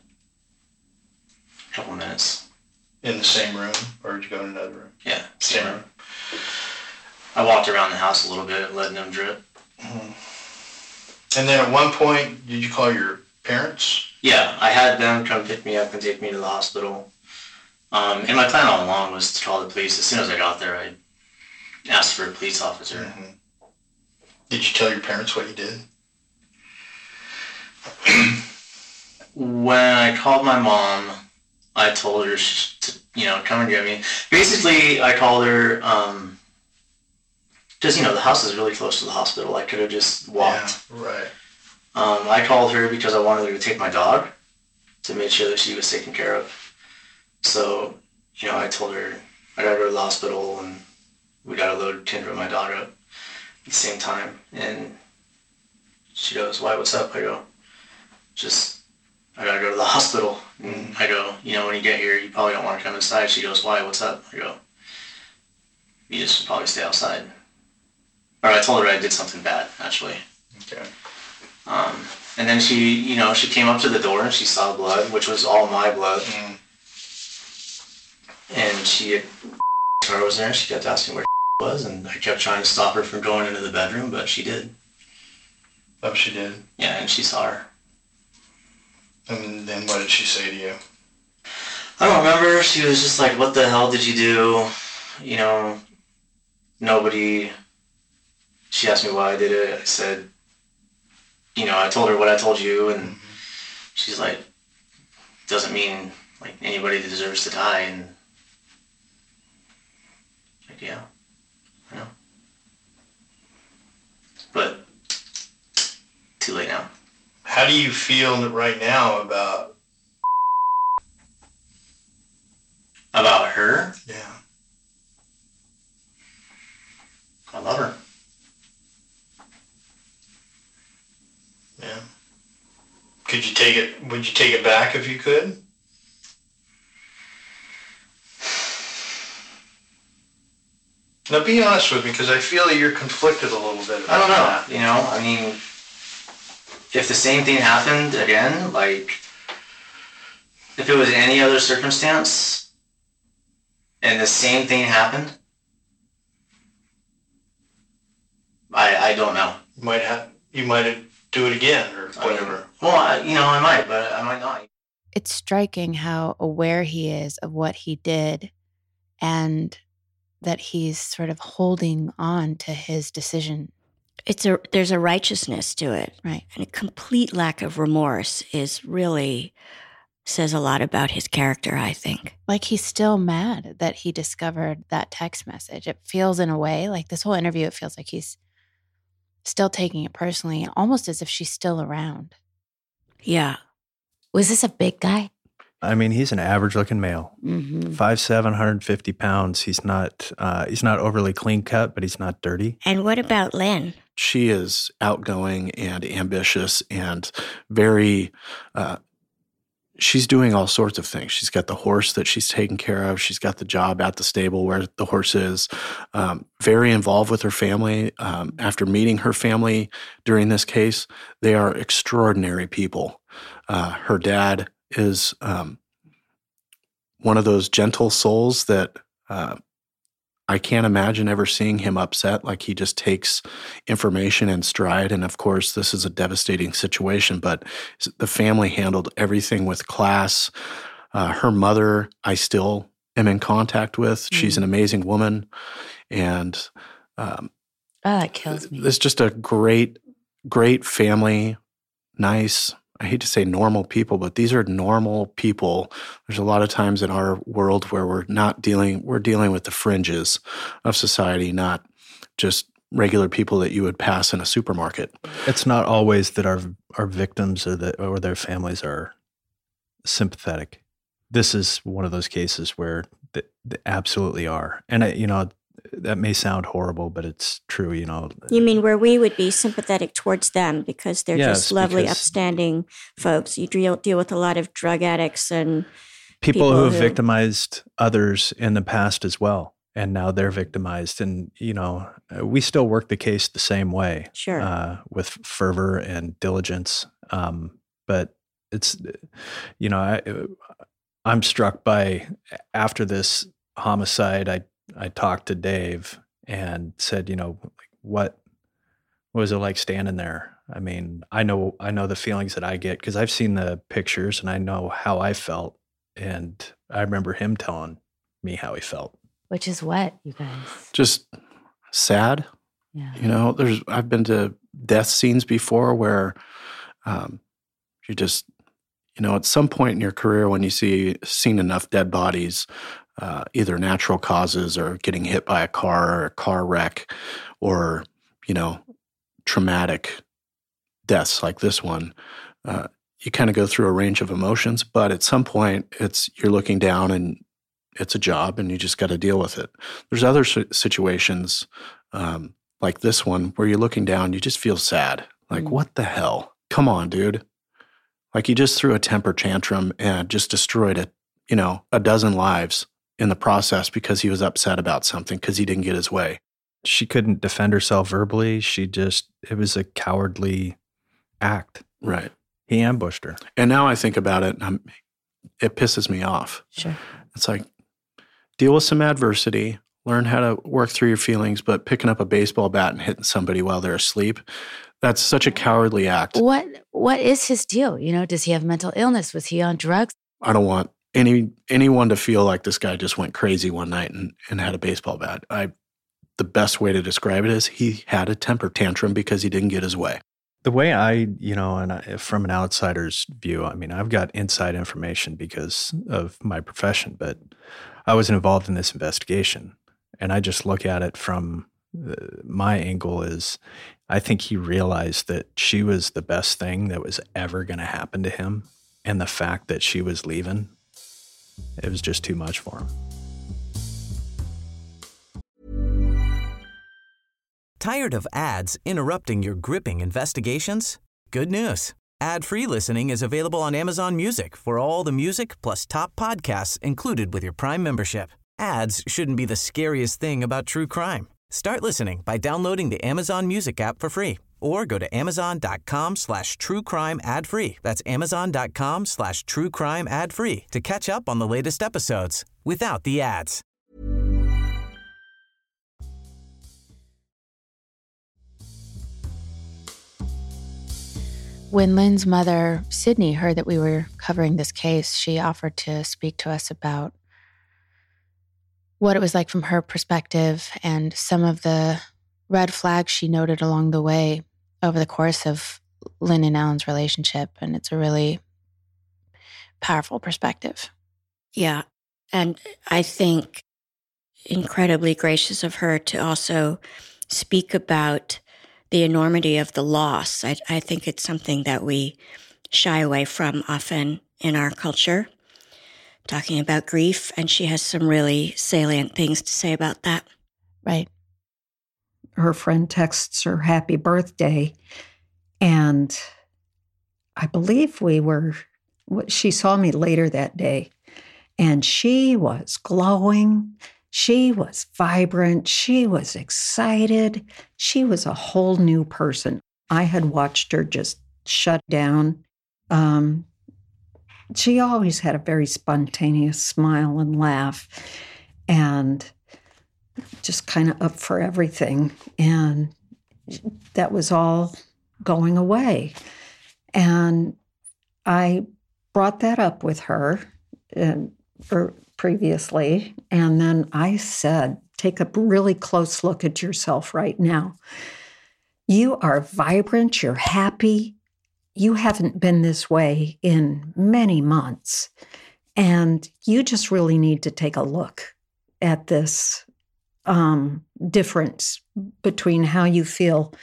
A couple minutes. In the same room, or did you go in another room? Yeah, same, same room. room. I walked around the house a little bit, letting them drip. Mm-hmm. And then at one point, did you call your parents? Yeah, I had them come pick me up and take me to the hospital. Um, and my plan all along was to call the police. As soon as I got there, I asked for a police officer. Mm-hmm. Did you tell your parents what you did? When I called my mom, I told her to, you know, come and get me. Basically, I called her, um, because, you know, the house is really close to the hospital. I could have just walked. Yeah, right. Um, I called her because I wanted her to take my dog to make sure that she was taken care of. So, you know, I told her I gotta go to the hospital and we gotta load Kendra and my dog up at the same time. And she goes, why, what's up? I go, just, I gotta go to the hospital. And I go, you know, when you get here, you probably don't want to come inside. She goes, why, what's up? I go, you just should probably stay outside. Or I told her I did something bad, actually. Okay. Um, and then she, you know, she came up to the door and she saw blood, which was all my blood. Mm. And she had, car was there, and she kept asking where was, and I kept trying to stop her from going into the bedroom, but she did. Oh, she did? Yeah, and she saw her. And then what did she say to you? I don't remember. She was just like, what the hell did you do? You know, nobody... She asked me why I did it. I said, you know, I told her what I told you, and mm-hmm. she's like, doesn't mean, like, anybody deserves to die, and... Like, yeah, I know. But, too late now. How do you feel right now about... About her? Yeah. I love her. Yeah. Could you take it, would you take it back if you could? Now be honest with me, because I feel you're conflicted a little bit about I don't know, that. you know, I mean, if the same thing happened again, like, if it was any other circumstance, and the same thing happened, I I don't know. You might have, you might do it again, or whatever. I mean, well, I, you know, I might, but I might not. It's striking how aware he is of what he did, and that he's sort of holding on to his decision. It's a there's a righteousness to it. Right. And a complete lack of remorse is really says a lot about his character, I think. Like he's still mad that he discovered that text message. It feels in a way, like this whole interview, it feels like he's still taking it personally, almost as if she's still around. Yeah. Was this a big guy? I mean, he's an average-looking male, Mm-hmm. five seven, one hundred fifty pounds. He's not uh, he's not overly clean-cut, but he's not dirty. And what about Lynn? She is outgoing and ambitious and very, uh, she's doing all sorts of things. She's got the horse that she's taking care of. She's got the job at the stable where the horse is. Um, very involved with her family. Um, after meeting her family during this case, they are extraordinary people. Uh, her dad is um, one of those gentle souls that uh, I can't imagine ever seeing him upset. Like he just takes information in stride. And of course, this is a devastating situation, but the family handled everything with class. Uh, her mother, I still am in contact with. Mm-hmm. She's an amazing woman. And um, oh, that kills me. It's just a great, great family, nice. I hate to say normal people, but these are normal people. There's a lot of times in our world where we're not dealing, we're dealing with the fringes of society, not just regular people that you would pass in a supermarket. It's not always that our our victims or the, or their families are sympathetic. This is one of those cases where they, they absolutely are. And, I, you know, that may sound horrible, but it's true, you know. You mean where we would be sympathetic towards them because they're yes, just lovely, because upstanding folks. You deal, deal with a lot of drug addicts and people, people who have who, victimized others in the past as well, and now they're victimized. And, you know, we still work the case the same way. Sure. Uh, with fervor and diligence. Um, but it's, you know, I, I'm struck by, after this homicide, I I talked to Dave and said, you know, what, what was it like standing there? I mean, I know, I know the feelings that I get because I've seen the pictures and I know how I felt. And I remember him telling me how he felt. Which is what, you guys? Just sad. Yeah. You know, there's, I've been to death scenes before where um, you just, you know, at some point in your career when you see, seen enough dead bodies, Uh, either natural causes or getting hit by a car or a car wreck or, you know, traumatic deaths like this one, uh, you kind of go through a range of emotions, but at some point it's, you're looking down and it's a job and you just got to deal with it. There's other situations um, like this one where you're looking down, you just feel sad. Like, mm. what the hell? Come on, dude. Like you just threw a temper tantrum and just destroyed it, you know, a dozen lives in the process because he was upset about something because he didn't get his way. She couldn't defend herself verbally. She just, it was a cowardly act. Right. He ambushed her. And now I think about it, and I'm, it pisses me off. Sure. It's like, deal with some adversity, learn how to work through your feelings, but picking up a baseball bat and hitting somebody while they're asleep, that's such a cowardly act. What What is his deal? You know, does he have mental illness? Was he on drugs? I don't want any anyone to feel like this guy just went crazy one night and, and had a baseball bat. I, the best way to describe it is he had a temper tantrum because he didn't get his way. The way I, you know, and I, from an outsider's view, I mean, I've got inside information because of my profession, but I wasn't involved in this investigation. And I just look at it from uh, my angle is I think he realized that she was the best thing that was ever going to happen to him. And the fact that she was leaving, it was just too much for him. Tired of ads interrupting your gripping investigations? Good news. Ad-free listening is available on Amazon Music for all the music plus top podcasts included with your Prime membership. Ads shouldn't be the scariest thing about true crime. Start listening by downloading the Amazon Music app for free or go to amazon.com slash true crime ad free. That's amazon.com slash true crime ad free to catch up on the latest episodes without the ads. When Lynn's mother, Sydney, heard that we were covering this case, she offered to speak to us about what it was like from her perspective and some of the red flags she noted along the way over the course of Lynn and Alan's relationship. And it's a really powerful perspective. Yeah. And I think incredibly gracious of her to also speak about the enormity of the loss. I, I think it's something that we shy away from often in our culture, talking about grief. And she has some really salient things to say about that. Right. Her friend texts her happy birthday. And I believe we were, she saw me later that day. And she was glowing. She was vibrant. She was excited. She was a whole new person. I had watched her just shut down. Um, she always had a very spontaneous smile and laugh and just kind of up for everything. And that was all going away. And I brought that up with her and or previously, and then I said, take a really close look at yourself right now. You are vibrant, you're happy. You haven't been this way in many months, and you just really need to take a look at this um, difference between how you feel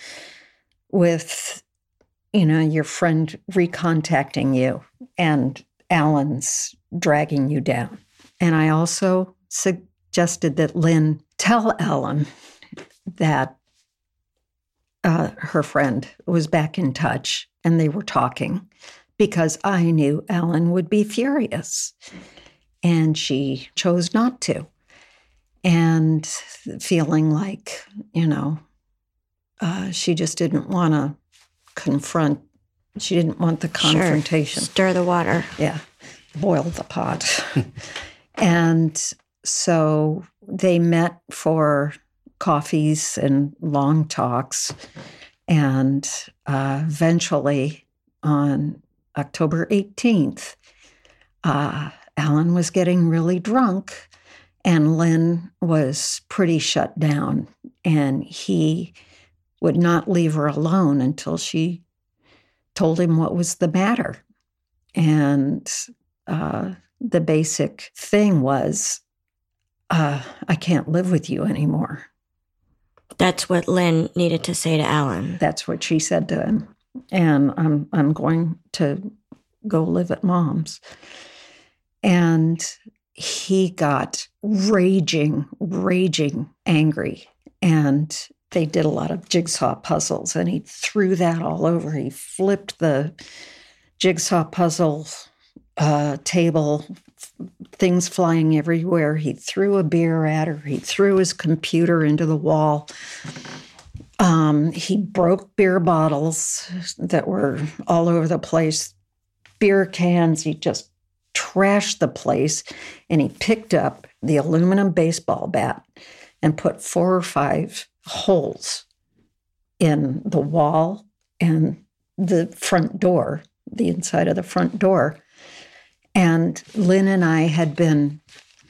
with, you know, your friend recontacting you and Alan's dragging you down. And I also suggested that Lynn tell Alan that uh, her friend was back in touch and they were talking, because I knew Alan would be furious. And she chose not to. And feeling like, you know, uh, she just didn't want to confront, she didn't want the confrontation. Sure. Stir the water. Yeah. Boil the pot. And so they met for coffees and long talks. And uh, eventually on October eighteenth, uh, Alan was getting really drunk and Lynn was pretty shut down. And he would not leave her alone until she told him what was the matter. And Uh, the basic thing was, uh, I can't live with you anymore. That's what Lynn needed to say to Alan. That's what she said to him. And I'm I'm going to go live at Mom's. And he got raging, raging angry. And they did a lot of jigsaw puzzles. And he threw that all over. He flipped the jigsaw puzzle Uh, table, things flying everywhere. He threw a beer at her. He threw his computer into the wall. Um, he broke beer bottles that were all over the place, beer cans. He just trashed the place. And he picked up the aluminum baseball bat and put four or five holes in the wall and the front door, the inside of the front door. And Lynn and I had been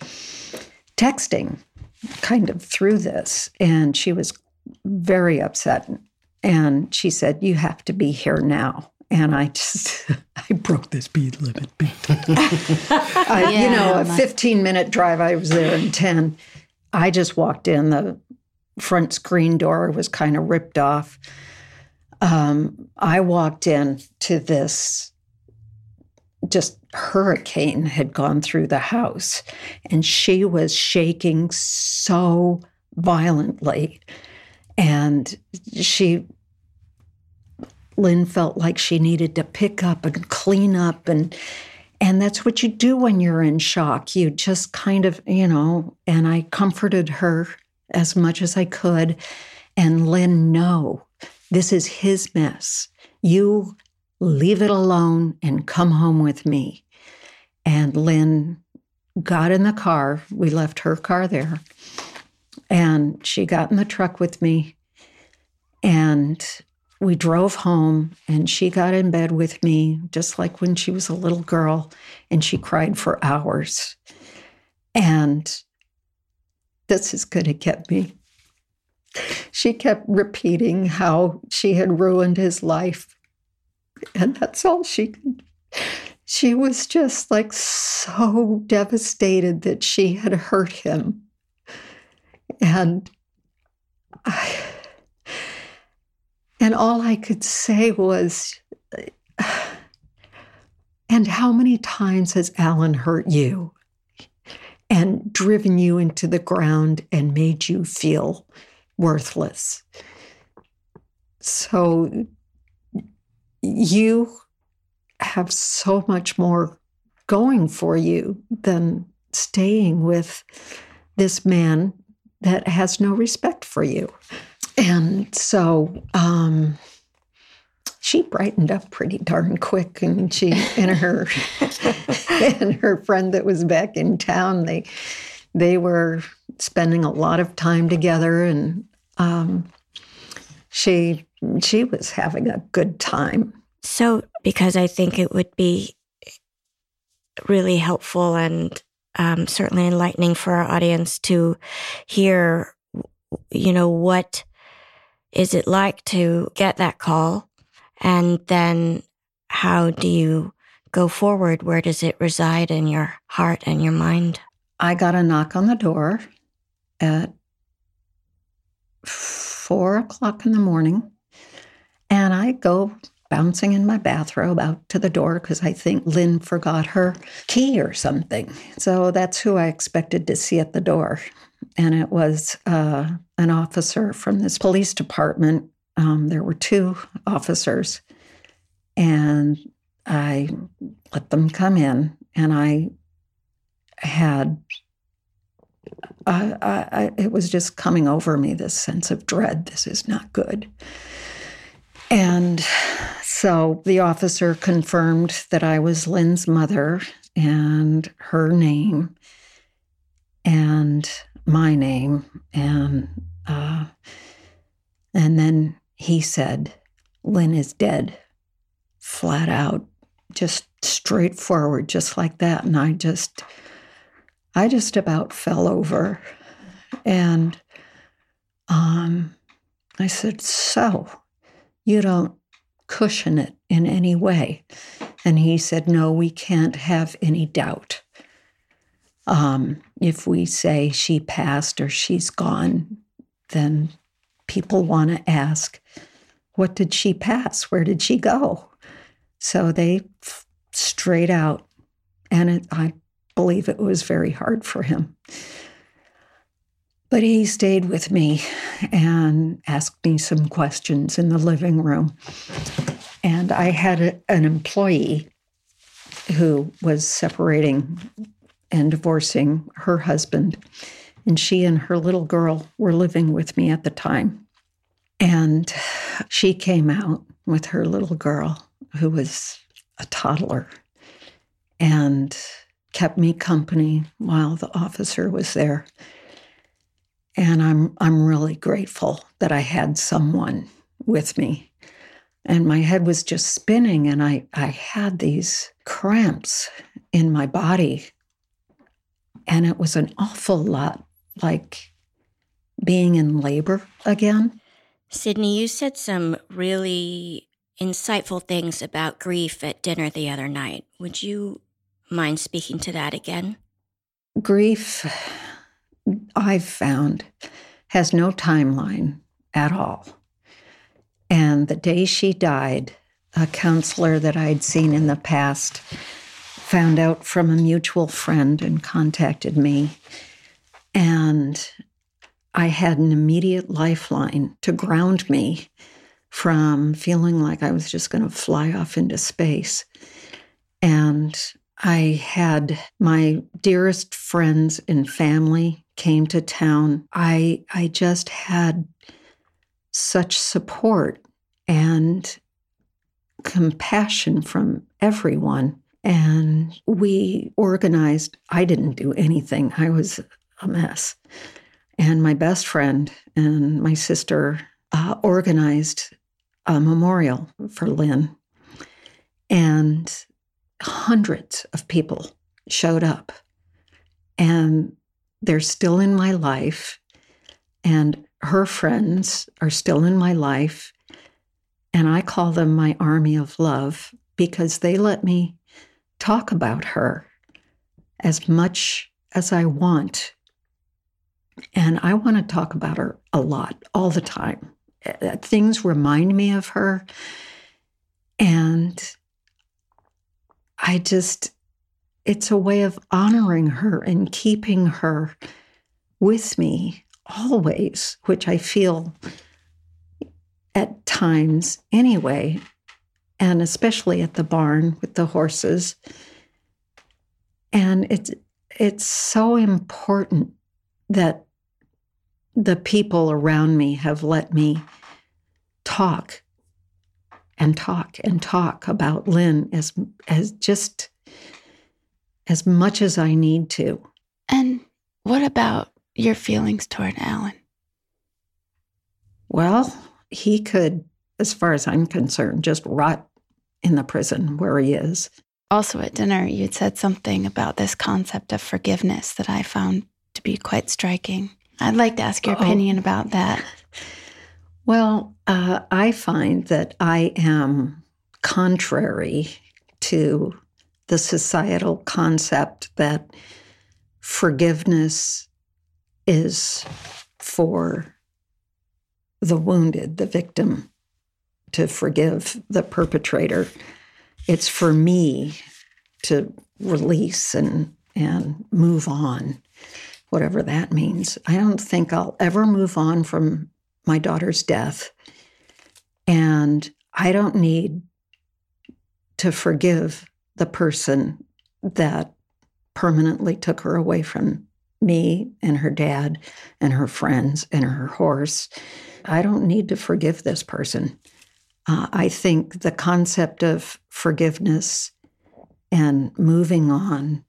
texting kind of through this, and she was very upset. And she said, you have to be here now. And I just, I broke the speed limit. I, Yeah, you know, a my- fifteen-minute drive, I was there in ten. I just walked in. The front screen door was kind of ripped off. Um, I walked in to this just hurricane had gone through the house, and she was shaking so violently. And she, Lynn felt like she needed to pick up and clean up. And, and that's what you do when you're in shock. You just kind of, you know, and I comforted her as much as I could. And Lynn, no, this is his mess. You leave it alone and come home with me. And Lynn got in the car. We left her car there. And she got in the truck with me. And we drove home, and she got in bed with me, just like when she was a little girl, and she cried for hours. And this is going to get me. She kept repeating how she had ruined his life. And that's all she could. she was just like so devastated that she had hurt him. And I, and all I could say was, and how many times has Alan hurt you and driven you into the ground and made you feel worthless? So you have so much more going for you than staying with this man that has no respect for you. And so um, she brightened up pretty darn quick, and she and her and her friend that was back in town, they they were spending a lot of time together, and um, she she was having a good time. So, because I think it would be really helpful and um, certainly enlightening for our audience to hear, you know, what is it like to get that call? And then how do you go forward? Where does it reside in your heart and your mind? I got a knock on the door at four o'clock in the morning, and I go bouncing in my bathrobe out to the door because I think Lynn forgot her key or something. So that's who I expected to see at the door. And it was uh, an officer from this police department. Um, there were two officers, and I let them come in, and I had, I, I, it was just coming over me, this sense of dread. This is not good. And so the officer confirmed that I was Lynn's mother, and her name and my name. And uh, and then he said, Lynn is dead, flat out, just straightforward, just like that. And I just, I just about fell over. And um, I said, so you don't cushion it in any way? And he said, no, we can't have any doubt. Um, if we say she passed or she's gone, then people want to ask, what did she pass? Where did she go? So they f- straight out, and it, I believe it was very hard for him. But he stayed with me and asked me some questions in the living room. And I had a, an employee who was separating and divorcing her husband, and she and her little girl were living with me at the time. And she came out with her little girl, who was a toddler, and kept me company while the officer was there. And I'm I'm really grateful that I had someone with me. And my head was just spinning, and I, I had these cramps in my body. And it was an awful lot like being in labor again. Sydney, you said some really insightful things about grief at dinner the other night. Would you mind speaking to that again? Grief, I've found, has no timeline at all. And the day she died, a counselor that I'd seen in the past found out from a mutual friend and contacted me. And I had an immediate lifeline to ground me from feeling like I was just going to fly off into space. And I had my dearest friends and family came to town. I I just had such support and compassion from everyone. And we organized. I didn't do anything. I was a mess. And my best friend and my sister uh, organized a memorial for Lynn. And hundreds of people showed up. And they're still in my life. And her friends are still in my life. And I call them my army of love because they let me talk about her as much as I want. And I want to talk about her a lot, all the time. Things remind me of her. And I just, it's a way of honoring her and keeping her with me always, which I feel at times anyway, and especially at the barn with the horses. And it's it's so important that the people around me have let me talk and talk and talk about Lynn as as just as much as I need to. And what about your feelings toward Alan? Well, he could, as far as I'm concerned, just rot in the prison where he is. Also at dinner, you'd said something about this concept of forgiveness that I found to be quite striking. I'd like to ask your oh. opinion about that. Well, uh, I find that I am contrary to the societal concept that forgiveness is for the wounded, the victim, to forgive the perpetrator. It's for me to release and, and move on, whatever that means. I don't think I'll ever move on from my daughter's death. And I don't need to forgive the person that permanently took her away from me and her dad and her friends and her horse. I don't need to forgive this person. Uh, I think the concept of forgiveness and moving on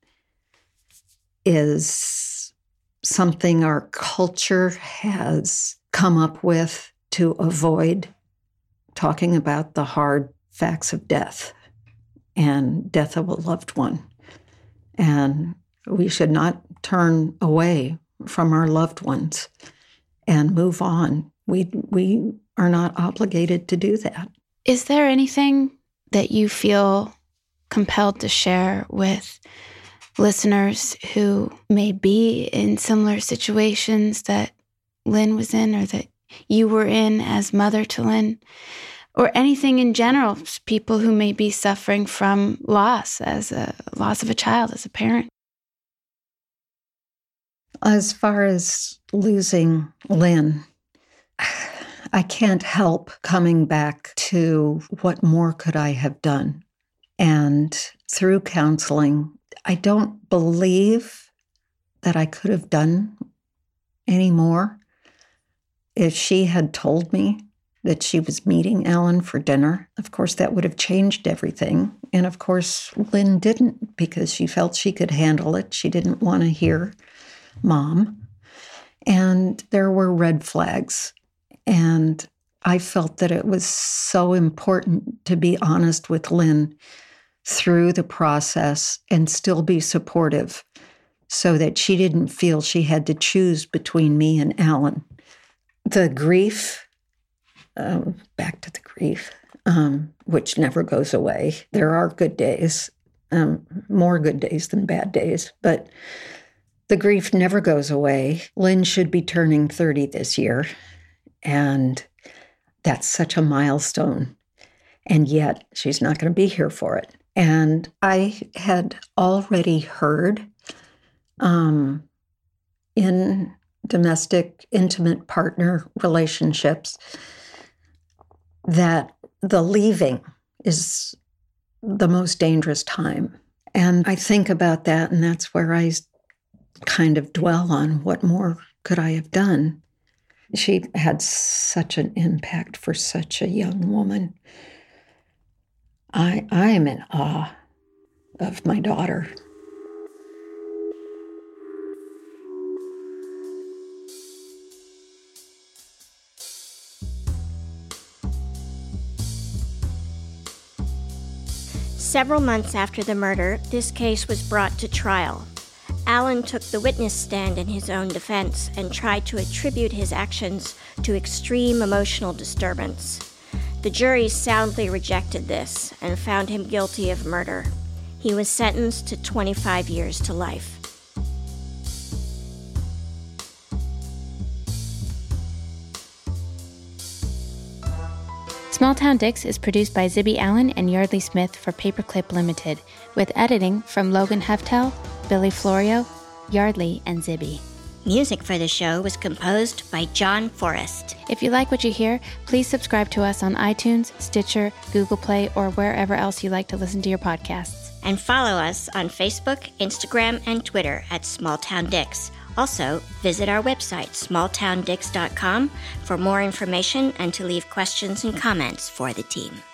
is something our culture has come up with to avoid talking about the hard facts of death and death of a loved one. And we should not turn away from our loved ones and move on. We we are not obligated to do that. Is there anything that you feel compelled to share with listeners who may be in similar situations that Lynn was in or that you were in as mother to Lynn? Or anything in general, people who may be suffering from loss, as a loss of a child, as a parent? As far as losing Lynn, I can't help coming back to what more could I have done. And through counseling, I don't believe that I could have done any more. If she had told me that she was meeting Alan for dinner, of course, that would have changed everything. And of course, Lynn didn't, because she felt she could handle it. She didn't want to hear Mom. And there were red flags. And I felt that it was so important to be honest with Lynn through the process and still be supportive so that she didn't feel she had to choose between me and Alan. The grief, um, back to the grief, um, which never goes away. There are good days, um, more good days than bad days, but the grief never goes away. Lynn should be turning thirty this year. And that's such a milestone. And yet she's not going to be here for it. And I had already heard um, in domestic, intimate partner relationships that the leaving is the most dangerous time. And I think about that, and that's where I kind of dwell on what more could I have done. She had such an impact for such a young woman. I I am in awe of my daughter. Several months after the murder, this case was brought to trial. Alan took the witness stand in his own defense and tried to attribute his actions to extreme emotional disturbance. The jury soundly rejected this and found him guilty of murder. He was sentenced to twenty-five years to life. Small Town Dicks is produced by Zibby Allen and Yardley Smith for Paperclip Limited, with editing from Logan Heftel, Billy Florio, Yardley, and Zibby. Music for the show was composed by John Forrest. If you like what you hear, please subscribe to us on iTunes, Stitcher, Google Play, or wherever else you like to listen to your podcasts. And follow us on Facebook, Instagram, and Twitter at Small Town Dicks. Also, visit our website, small town dicks dot com, for more information and to leave questions and comments for the team.